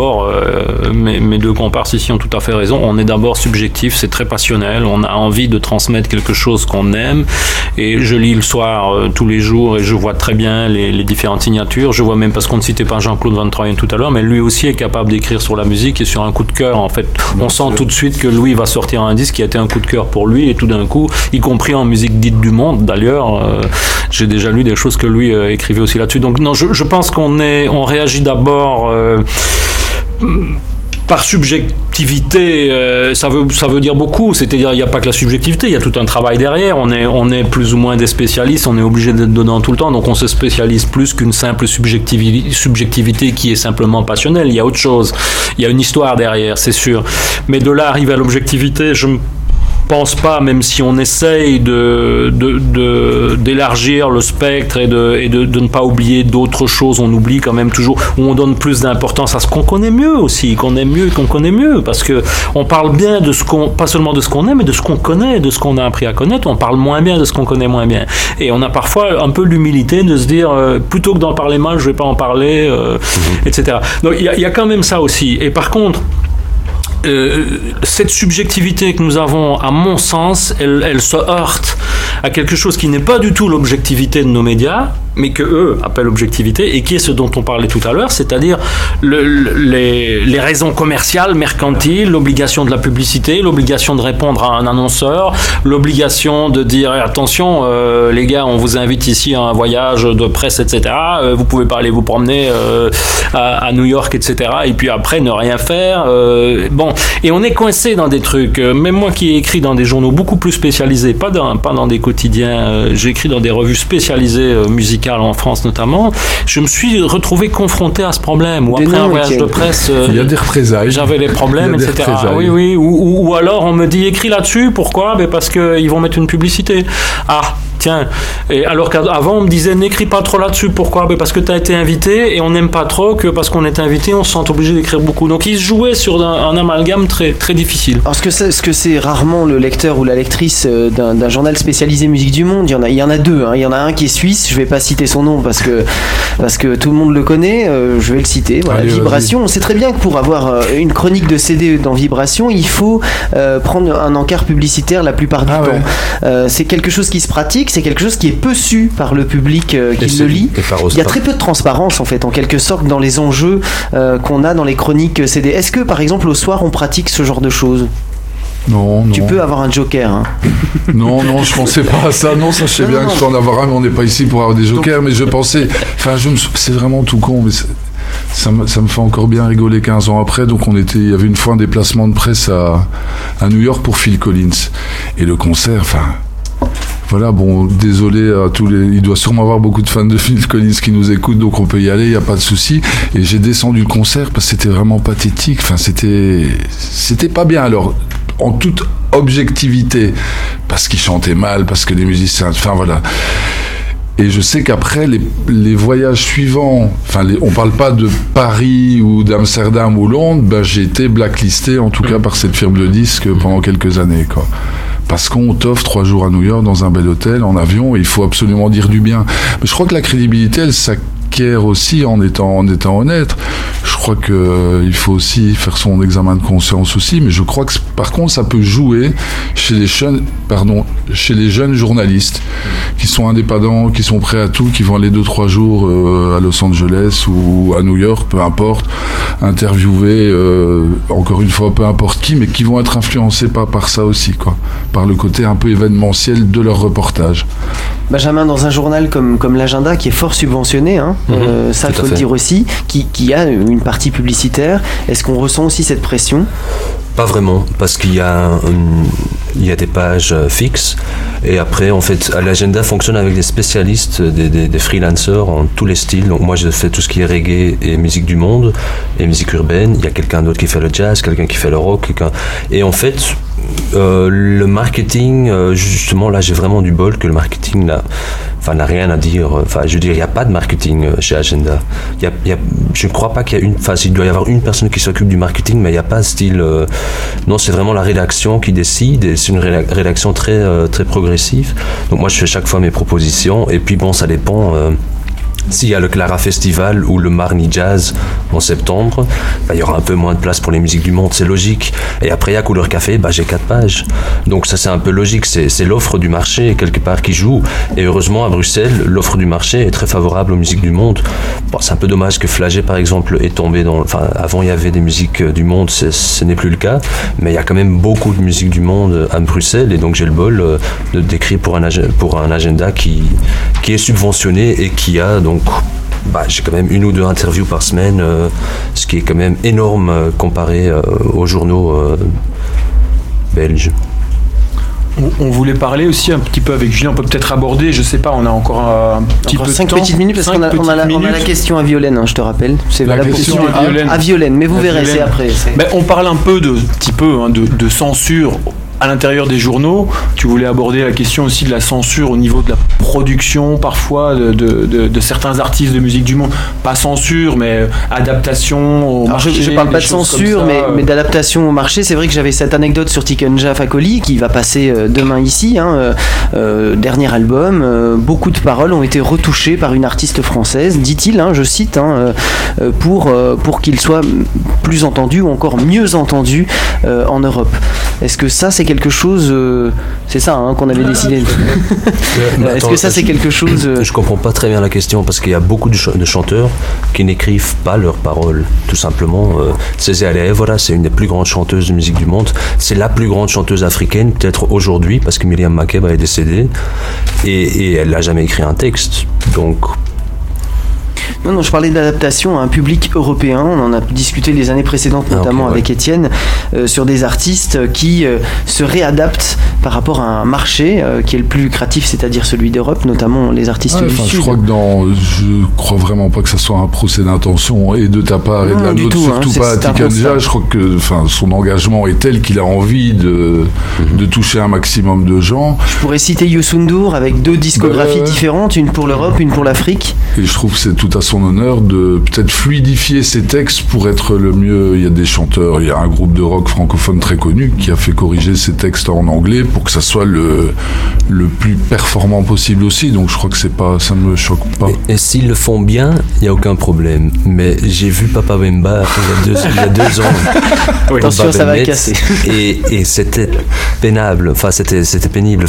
mes deux comparses ici ont tout à fait raison. On est d'abord subjectif, c'est très passionnel. On a envie de transmettre quelque chose qu'on aime. Et je lis le soir tous les jours et je vois très bien les différentes signatures. Je vois même, parce qu'on ne citait pas Jean-Claude Van Troyen tout à l'heure, mais lui aussi est capable d'écrire sur la musique et sur un coup de cœur. En fait, on sent tout de suite que Louis va sortir un disque qui a été un coup de cœur pour lui, et tout d'un coup, y compris en musique dite du monde d'ailleurs, j'ai déjà lu des choses que Louis écrivait aussi là-dessus. Donc non, je pense on réagit d'abord par subjectivité. Ça veut dire beaucoup, c'est-à-dire il n'y a pas que la subjectivité, il y a tout un travail derrière. On est plus ou moins des spécialistes, on est obligé d'être dedans tout le temps, donc on se spécialise plus qu'une simple subjectivité qui est simplement passionnelle. Il y a autre chose, il y a une histoire derrière, c'est sûr. Mais de là arriver à l'objectivité, je pense pas, même si on essaye d'élargir le spectre et de ne pas oublier d'autres choses, on oublie quand même toujours, ou on donne plus d'importance à ce qu'on connaît mieux aussi, qu'on aime mieux et qu'on connaît mieux, parce que on parle bien de pas seulement de ce qu'on aime, mais de ce qu'on connaît, de ce qu'on a appris à connaître. On parle moins bien de ce qu'on connaît moins bien, et on a parfois un peu l'humilité de se dire plutôt que d'en parler mal, je vais pas en parler, etc. Donc il y a quand même ça aussi. Et par contre, cette subjectivité que nous avons, à mon sens, elle se heurte à quelque chose qui n'est pas du tout l'objectivité de nos médias, mais que eux appellent objectivité, et qui est ce dont on parlait tout à l'heure, c'est-à-dire les raisons commerciales, mercantiles, l'obligation de la publicité, l'obligation de répondre à un annonceur, l'obligation de dire attention les gars, on vous invite ici à un voyage de presse, etc. Vous pouvez pas aller vous promener à New York, etc. Et puis après ne rien faire. Bon, et on est coincé dans des trucs. Même moi qui ai écrit dans des journaux beaucoup plus spécialisés, pas dans des quotidiens, j'ai écrit dans des revues spécialisées musicales en France notamment, je me suis retrouvé confronté à ce problème, ou après un voyage de presse, il y a des représailles, j'avais des problèmes, etc. Oui, ou alors on me dit écris là-dessus, pourquoi? Parce qu'ils vont mettre une publicité. Ah, tiens, et alors qu'avant on me disait n'écris pas trop là-dessus, pourquoi? Parce que tu as été invité, et on n'aime pas trop que parce qu'on est invité on se sent obligé d'écrire beaucoup. Donc il se jouait sur un amalgame très, très difficile. Alors ce que c'est rarement le lecteur ou la lectrice d'un journal spécialisé musique du monde, il y en a deux, hein. Il y en a un qui est suisse, je vais pas citer son nom parce que tout le monde le connaît, je vais le citer, voilà. Allez, Vibration. On sait très bien que pour avoir une chronique de CD dans Vibration, il faut prendre un encart publicitaire la plupart du temps. C'est quelque chose qui se pratique, c'est quelque chose qui est peu su par le public qui le lit. Il y a très peu de transparence en fait, en quelque sorte, dans les enjeux qu'on a dans les chroniques CD. Est-ce que par exemple au soir on pratique ce genre de choses? Non. Tu peux avoir un joker, hein. Non, je pensais pas à ça. Non, ça je sais bien que je peux en avoir un, mais on n'est pas ici pour avoir des jokers. Mais je pensais, c'est vraiment tout con, mais ça me fait encore bien rigoler 15 ans après. Donc il y avait une fois un déplacement de presse à New York pour Phil Collins, et le concert, Voilà, bon, désolé à tous les... Il doit sûrement avoir beaucoup de fans de Phil Collins qui nous écoutent, donc on peut y aller, il n'y a pas de souci. Et j'ai descendu le concert parce que c'était vraiment pathétique. Enfin, c'était pas bien. Alors, en toute objectivité, parce qu'il chantait mal, parce que les musiciens... Enfin, voilà. Et je sais qu'après, les voyages suivants, on parle pas de Paris ou d'Amsterdam ou Londres, ben, j'ai été blacklisté, en tout cas, par cette firme de disques pendant quelques années, quoi. Parce qu'on t'offre 3 jours à New York dans un bel hôtel, en avion, et il faut absolument dire du bien. Mais je crois que la crédibilité, elle s'acquiert aussi en étant honnête. Je crois qu'il faut aussi faire son examen de conscience aussi, mais je crois que par contre ça peut jouer chez les jeunes journalistes qui sont indépendants, qui sont prêts à tout, qui vont aller 2-3 jours à Los Angeles ou à New York, peu importe, interviewer encore une fois peu importe qui, mais qui vont être influencés par ça aussi, quoi, par le côté un peu événementiel de leur reportage. Benjamin, dans un journal comme l'Agenda, qui est fort subventionné, hein, ça il faut le dire aussi, qui a une partie publicitaire, est-ce qu'on ressent aussi cette pression ? Pas vraiment, parce qu'il y a des pages fixes, et après, en fait, l'Agenda fonctionne avec des spécialistes, des freelancers en tous les styles. Donc moi, je fais tout ce qui est reggae et musique du monde, et musique urbaine. Il y a quelqu'un d'autre qui fait le jazz, quelqu'un qui fait le rock, et en fait, le marketing, justement, là, j'ai vraiment du bol que le marketing n'a rien à dire. Enfin, je veux dire, il n'y a pas de marketing chez Agenda. Je ne crois pas qu'il y a il doit y avoir une personne qui s'occupe du marketing, mais il n'y a pas de style. Non, c'est vraiment la rédaction qui décide, et c'est une rédaction très, très progressive. Donc moi, je fais chaque fois mes propositions, et puis bon, ça dépend. S'il y a le Clara Festival ou le Marni Jazz en septembre, il y aura un peu moins de place pour les musiques du monde, c'est logique. Et après, il y a Couleur Café, j'ai 4 pages. Donc ça, c'est un peu logique, c'est l'offre du marché quelque part qui joue. Et heureusement, à Bruxelles, l'offre du marché est très favorable aux musiques du monde. Bon, c'est un peu dommage que Flagey, par exemple, est tombé dans... avant, il y avait des musiques du monde, ce n'est plus le cas. Mais il y a quand même beaucoup de musiques du monde à Bruxelles, et donc j'ai le bol d'écrire pour un agenda qui est subventionné et qui a donc... j'ai quand même 1 ou 2 interviews par semaine, ce qui est quand même énorme comparé aux journaux belges. On voulait parler aussi un petit peu avec Julien, on peut peut-être aborder, je sais pas, on a encore un petit peu de temps. 5 petites minutes, parce qu'on a la question à Violaine, hein, je te rappelle. C'est la question à Violaine, mais vous verrez, c'est après. On parle un peu de censure à l'intérieur des journaux. Tu voulais aborder la question aussi de la censure au niveau de la production, parfois, de certains artistes de musique du monde. Pas censure, mais adaptation au marché. Je parle pas de censure, mais d'adaptation au marché. C'est vrai que j'avais cette anecdote sur Tikenja Fakoli, qui va passer demain ici. Dernier album. Beaucoup de paroles ont été retouchées par une artiste française, dit-il, je cite, pour qu'il soit plus entendu ou encore mieux entendu en Europe. Est-ce que ça, c'est quelque chose, c'est ça qu'on avait décidé. Est-ce que ça c'est quelque chose Je comprends pas très bien la question, parce qu'il y a beaucoup de chanteurs qui n'écrivent pas leurs paroles, tout simplement. Cézé Alea, c'est une des plus grandes chanteuses de musique du monde. C'est la plus grande chanteuse africaine, peut-être aujourd'hui, parce que Myriam Makeba est décédée, et elle n'a jamais écrit un texte. Donc... Non, je parlais d'adaptation à un public européen. On en a discuté les années précédentes, notamment avec Étienne, sur des artistes qui se réadaptent par rapport à un marché qui est le plus lucratif, c'est-à-dire celui d'Europe, notamment les artistes du Sud. Je crois vraiment pas que ça soit un procès d'intention, et de ta part et de la nôtre, surtout pas à Tikenja. Je crois que son engagement est tel qu'il a envie de toucher un maximum de gens. Je pourrais citer Youssou N'Dour avec 2 discographies différentes, une pour l'Europe, une pour l'Afrique. Et je trouve que c'est tout à son honneur de peut-être fluidifier ses textes pour être le mieux. Il y a des chanteurs, il y a un groupe de rock francophone très connu qui a fait corriger ses textes en anglais pour que ça soit le plus performant possible aussi. Donc je crois que ça me choque pas. Et s'ils le font bien, il n'y a aucun problème. Mais j'ai vu Papa Wemba il y a 2 ans. Oui. Attention, ça va casser. Et c'était pénible. C'était pénible.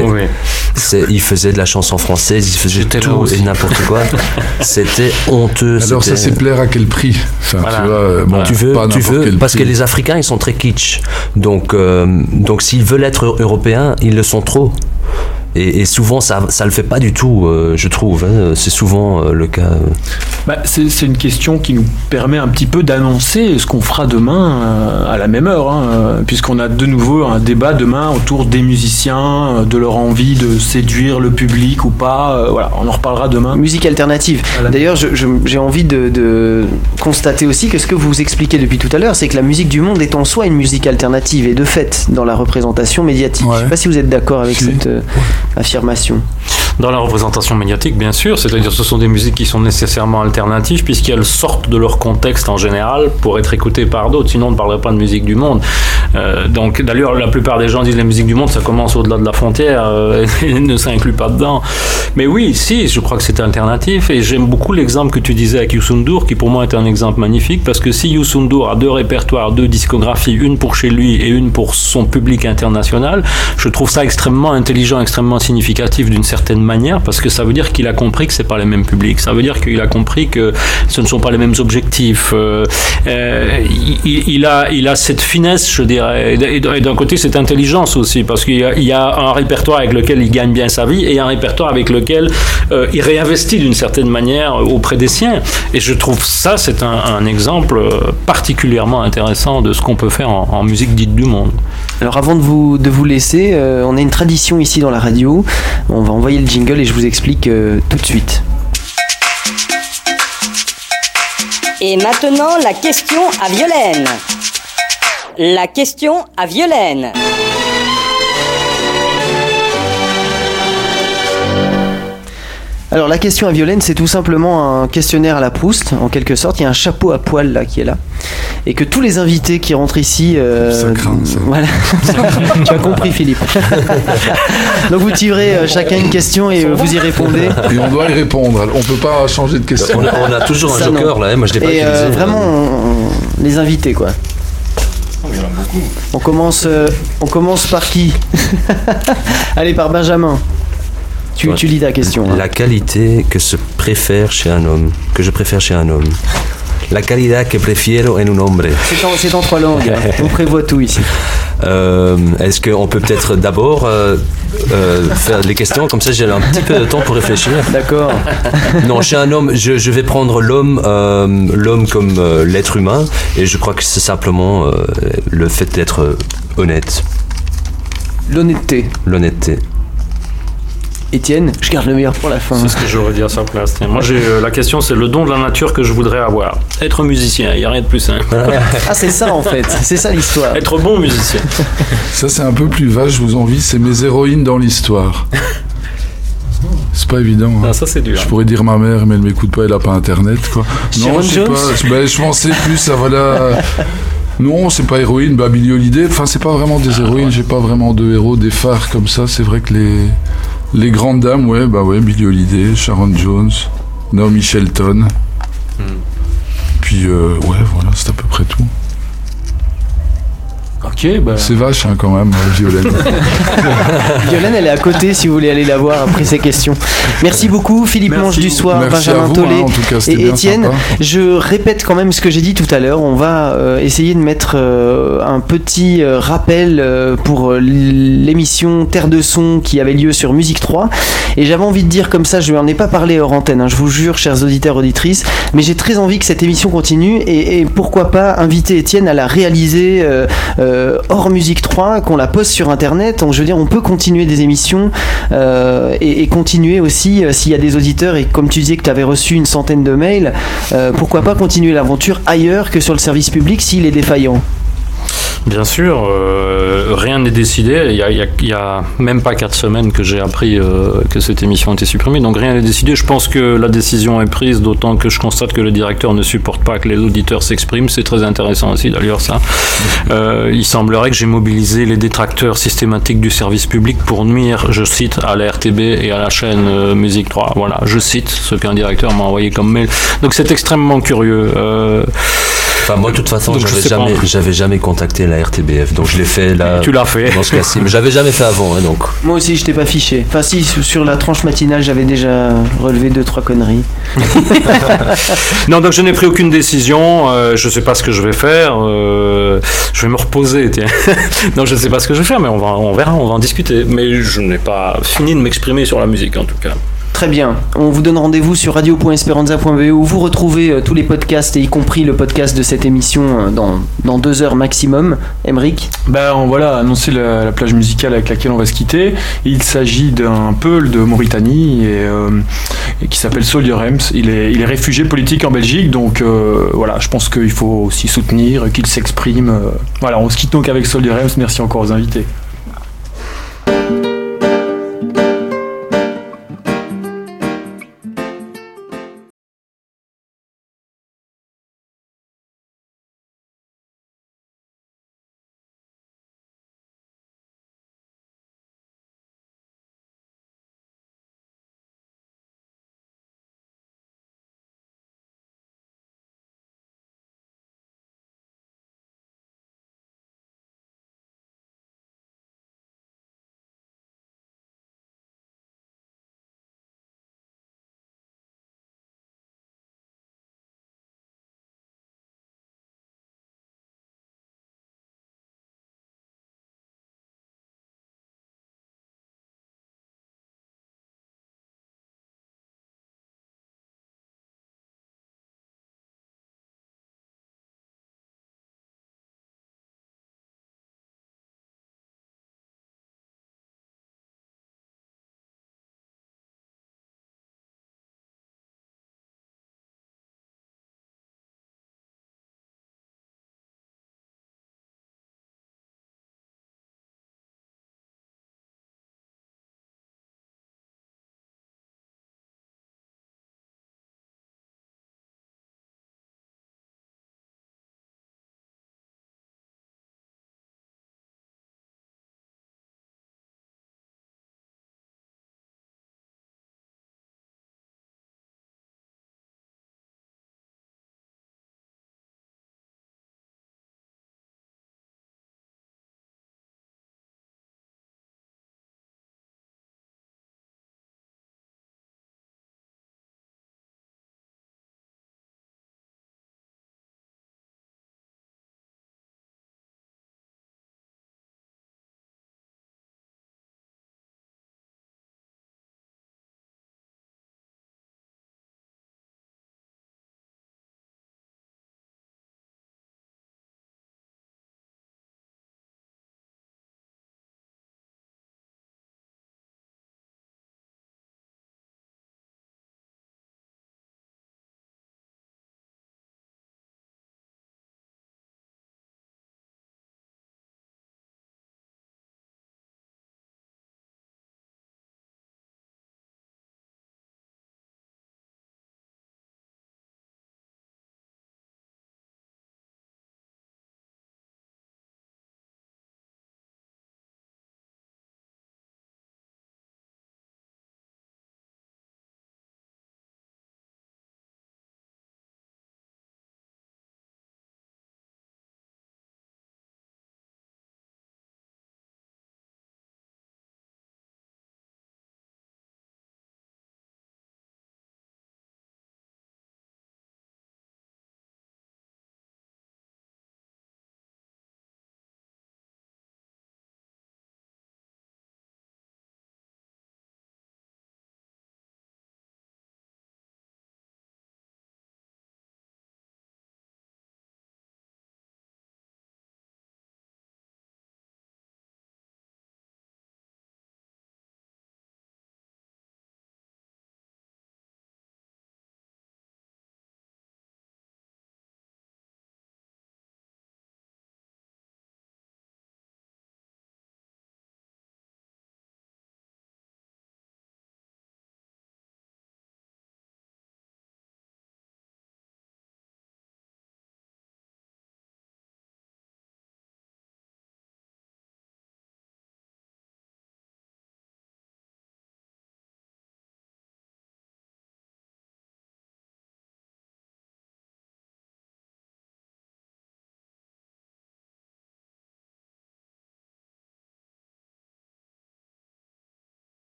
Il faisait de la chanson française, il faisait tout et n'importe quoi. C'était honteux. Alors ça, c'est plaire à quel prix? Tu veux parce que les Africains, ils sont très kitsch. Donc s'ils veulent être européens, ils le sont trop. Et souvent, ça le fait pas du tout, je trouve. Hein. C'est souvent le cas. C'est une question qui nous permet un petit peu d'annoncer ce qu'on fera demain à la même heure, hein, puisqu'on a de nouveau un débat demain autour des musiciens, de leur envie de séduire le public ou pas. Voilà, on en reparlera demain. Musique alternative. D'ailleurs, j'ai envie de constater aussi que ce que vous expliquez depuis tout à l'heure, c'est que la musique du monde est en soi une musique alternative et de fait dans la représentation médiatique. Je ne sais pas si vous êtes d'accord avec cette affirmation. Dans la représentation médiatique, bien sûr, c'est-à-dire ce sont des musiques qui sont nécessairement alternatives puisqu'elles sortent de leur contexte en général pour être écoutées par d'autres, sinon on ne parlerait pas de musique du monde. Donc d'ailleurs, la plupart des gens disent la musique du monde, ça commence au-delà de la frontière et ne s'inclut pas dedans. Mais oui, si, je crois que c'est alternatif et j'aime beaucoup l'exemple que tu disais avec Youssou N'Dour qui pour moi est un exemple magnifique parce que si Youssou N'Dour a 2 répertoires, 2 discographies, une pour chez lui et une pour son public international, je trouve ça extrêmement intelligent, extrêmement significatif d'une certaine manière parce que ça veut dire qu'il a compris que c'est pas les mêmes publics, ça veut dire qu'il a compris que ce ne sont pas les mêmes objectifs. Il a cette finesse, je dirais, et d'un côté cette intelligence aussi parce qu'il y a un répertoire avec lequel il gagne bien sa vie et un répertoire avec lequel il réinvestit d'une certaine manière auprès des siens. Et je trouve ça c'est un exemple particulièrement intéressant de ce qu'on peut faire en musique dite du monde. Alors avant de vous laisser, on a une tradition ici dans la radio. On va envoyer le jingle et je vous explique tout de suite. Et maintenant, la question à Violaine. La question à Violaine. Alors la question à Violaine, c'est tout simplement un questionnaire à la Proust, en quelque sorte. Il y a un chapeau à poil là qui est là, et que tous les invités qui rentrent ici, ça craint, ça. Voilà. Tu as compris, Philippe. Donc vous tirez chacun une question et vous y répondez. Et on doit y répondre. On peut pas changer de question. On a toujours un joker là. Moi je l'ai pas utilisé. Vraiment, les invités quoi. Il y en a beaucoup. On commence par qui? Allez, par Benjamin. Tu lis ta question. La qualité que je préfère chez un homme. La calidad que prefiero en un hombre. C'est en 3 langues. On prévoit tout ici. Est-ce qu'on peut peut-être d'abord faire les questions, comme ça j'ai un petit peu de temps pour réfléchir. D'accord. Non, chez un homme, je vais prendre l'homme comme l'être humain, et je crois que c'est simplement le fait d'être honnête. L'honnêteté. Étienne, je garde le meilleur pour la fin. C'est ce que j'aurais dit à sa place. Moi, la question, c'est le don de la nature que je voudrais avoir. Être musicien, il n'y a rien de plus simple. Ah, c'est ça en fait, c'est ça l'histoire. Être bon musicien. Ça, c'est un peu plus vaste, je vous envie, c'est mes héroïnes dans l'histoire. C'est pas évident. Hein. Non, ça c'est dur. Je pourrais dire ma mère, mais elle m'écoute pas, elle a pas internet, quoi. Non, je sais pas. Je pensais plus à voilà. Non, c'est pas héroïne, Billie Holiday. Enfin, c'est pas vraiment des héroïnes. J'ai pas vraiment de héros, des phares comme ça. C'est vrai que les grandes dames, Billie Holiday, Sharon Jones, Naomi Shelton. Puis voilà, c'est à peu près tout. Ok, c'est vache quand même, Violaine. Violaine, elle est à côté si vous voulez aller la voir après ces questions. Merci beaucoup, Philippe Mange du Soir, Benjamin Tollet et Étienne. Je répète quand même ce que j'ai dit tout à l'heure. On va essayer de mettre un petit rappel pour l'émission Terre de Son qui avait lieu sur Musique 3. Et j'avais envie de dire comme ça, je n'en ai pas parlé hors antenne, je vous jure, chers auditeurs, auditrices, mais j'ai très envie que cette émission continue et pourquoi pas inviter Étienne à la réaliser hors Musique 3, qu'on la poste sur internet. Donc, je veux dire, on peut continuer des émissions et continuer aussi s'il y a des auditeurs, et comme tu disais que tu avais reçu une centaine de mails, pourquoi pas continuer l'aventure ailleurs que sur le service public s'il est défaillant. Bien sûr, rien n'est décidé. Il y a même pas 4 semaines que j'ai appris que cette émission était supprimée, donc rien n'est décidé. Je pense que la décision est prise, d'autant que je constate que le directeur ne supporte pas que les auditeurs s'expriment. C'est très intéressant aussi d'ailleurs ça. Il semblerait que j'ai mobilisé les détracteurs systématiques du service public pour nuire, je cite, à la RTB et à la chaîne Musique 3. Voilà, je cite ce qu'un directeur m'a envoyé comme mail. Donc c'est extrêmement curieux. Enfin, moi, de toute façon, Donc, j'avais jamais contacté la RTBF, donc je l'ai fait là. Tu l'as fait. Dans ce cas-ci, mais j'avais jamais fait avant, hein, donc. Moi aussi, je t'ai pas fiché. Enfin, si, sur la tranche matinale, j'avais déjà relevé 2-3 conneries. Non, donc je n'ai pris aucune décision. Je sais pas ce que je vais faire. Je vais me reposer, tiens. Non, je ne sais pas ce que je vais faire, mais on verra, on va en discuter. Mais je n'ai pas fini de m'exprimer sur la musique, en tout cas. Très bien. On vous donne rendez-vous sur radio.esperanza.be où vous retrouvez tous les podcasts, et y compris le podcast de cette émission dans 2 heures maximum. Aymeric ? Voilà, annoncer la plage musicale avec laquelle on va se quitter. Il s'agit d'un Peul de Mauritanie et qui s'appelle Soldier Rems. Il est réfugié politique en Belgique, donc voilà, je pense qu'il faut aussi soutenir, qu'il s'exprime. Voilà, on se quitte donc avec Soldier Rems. Merci encore aux invités.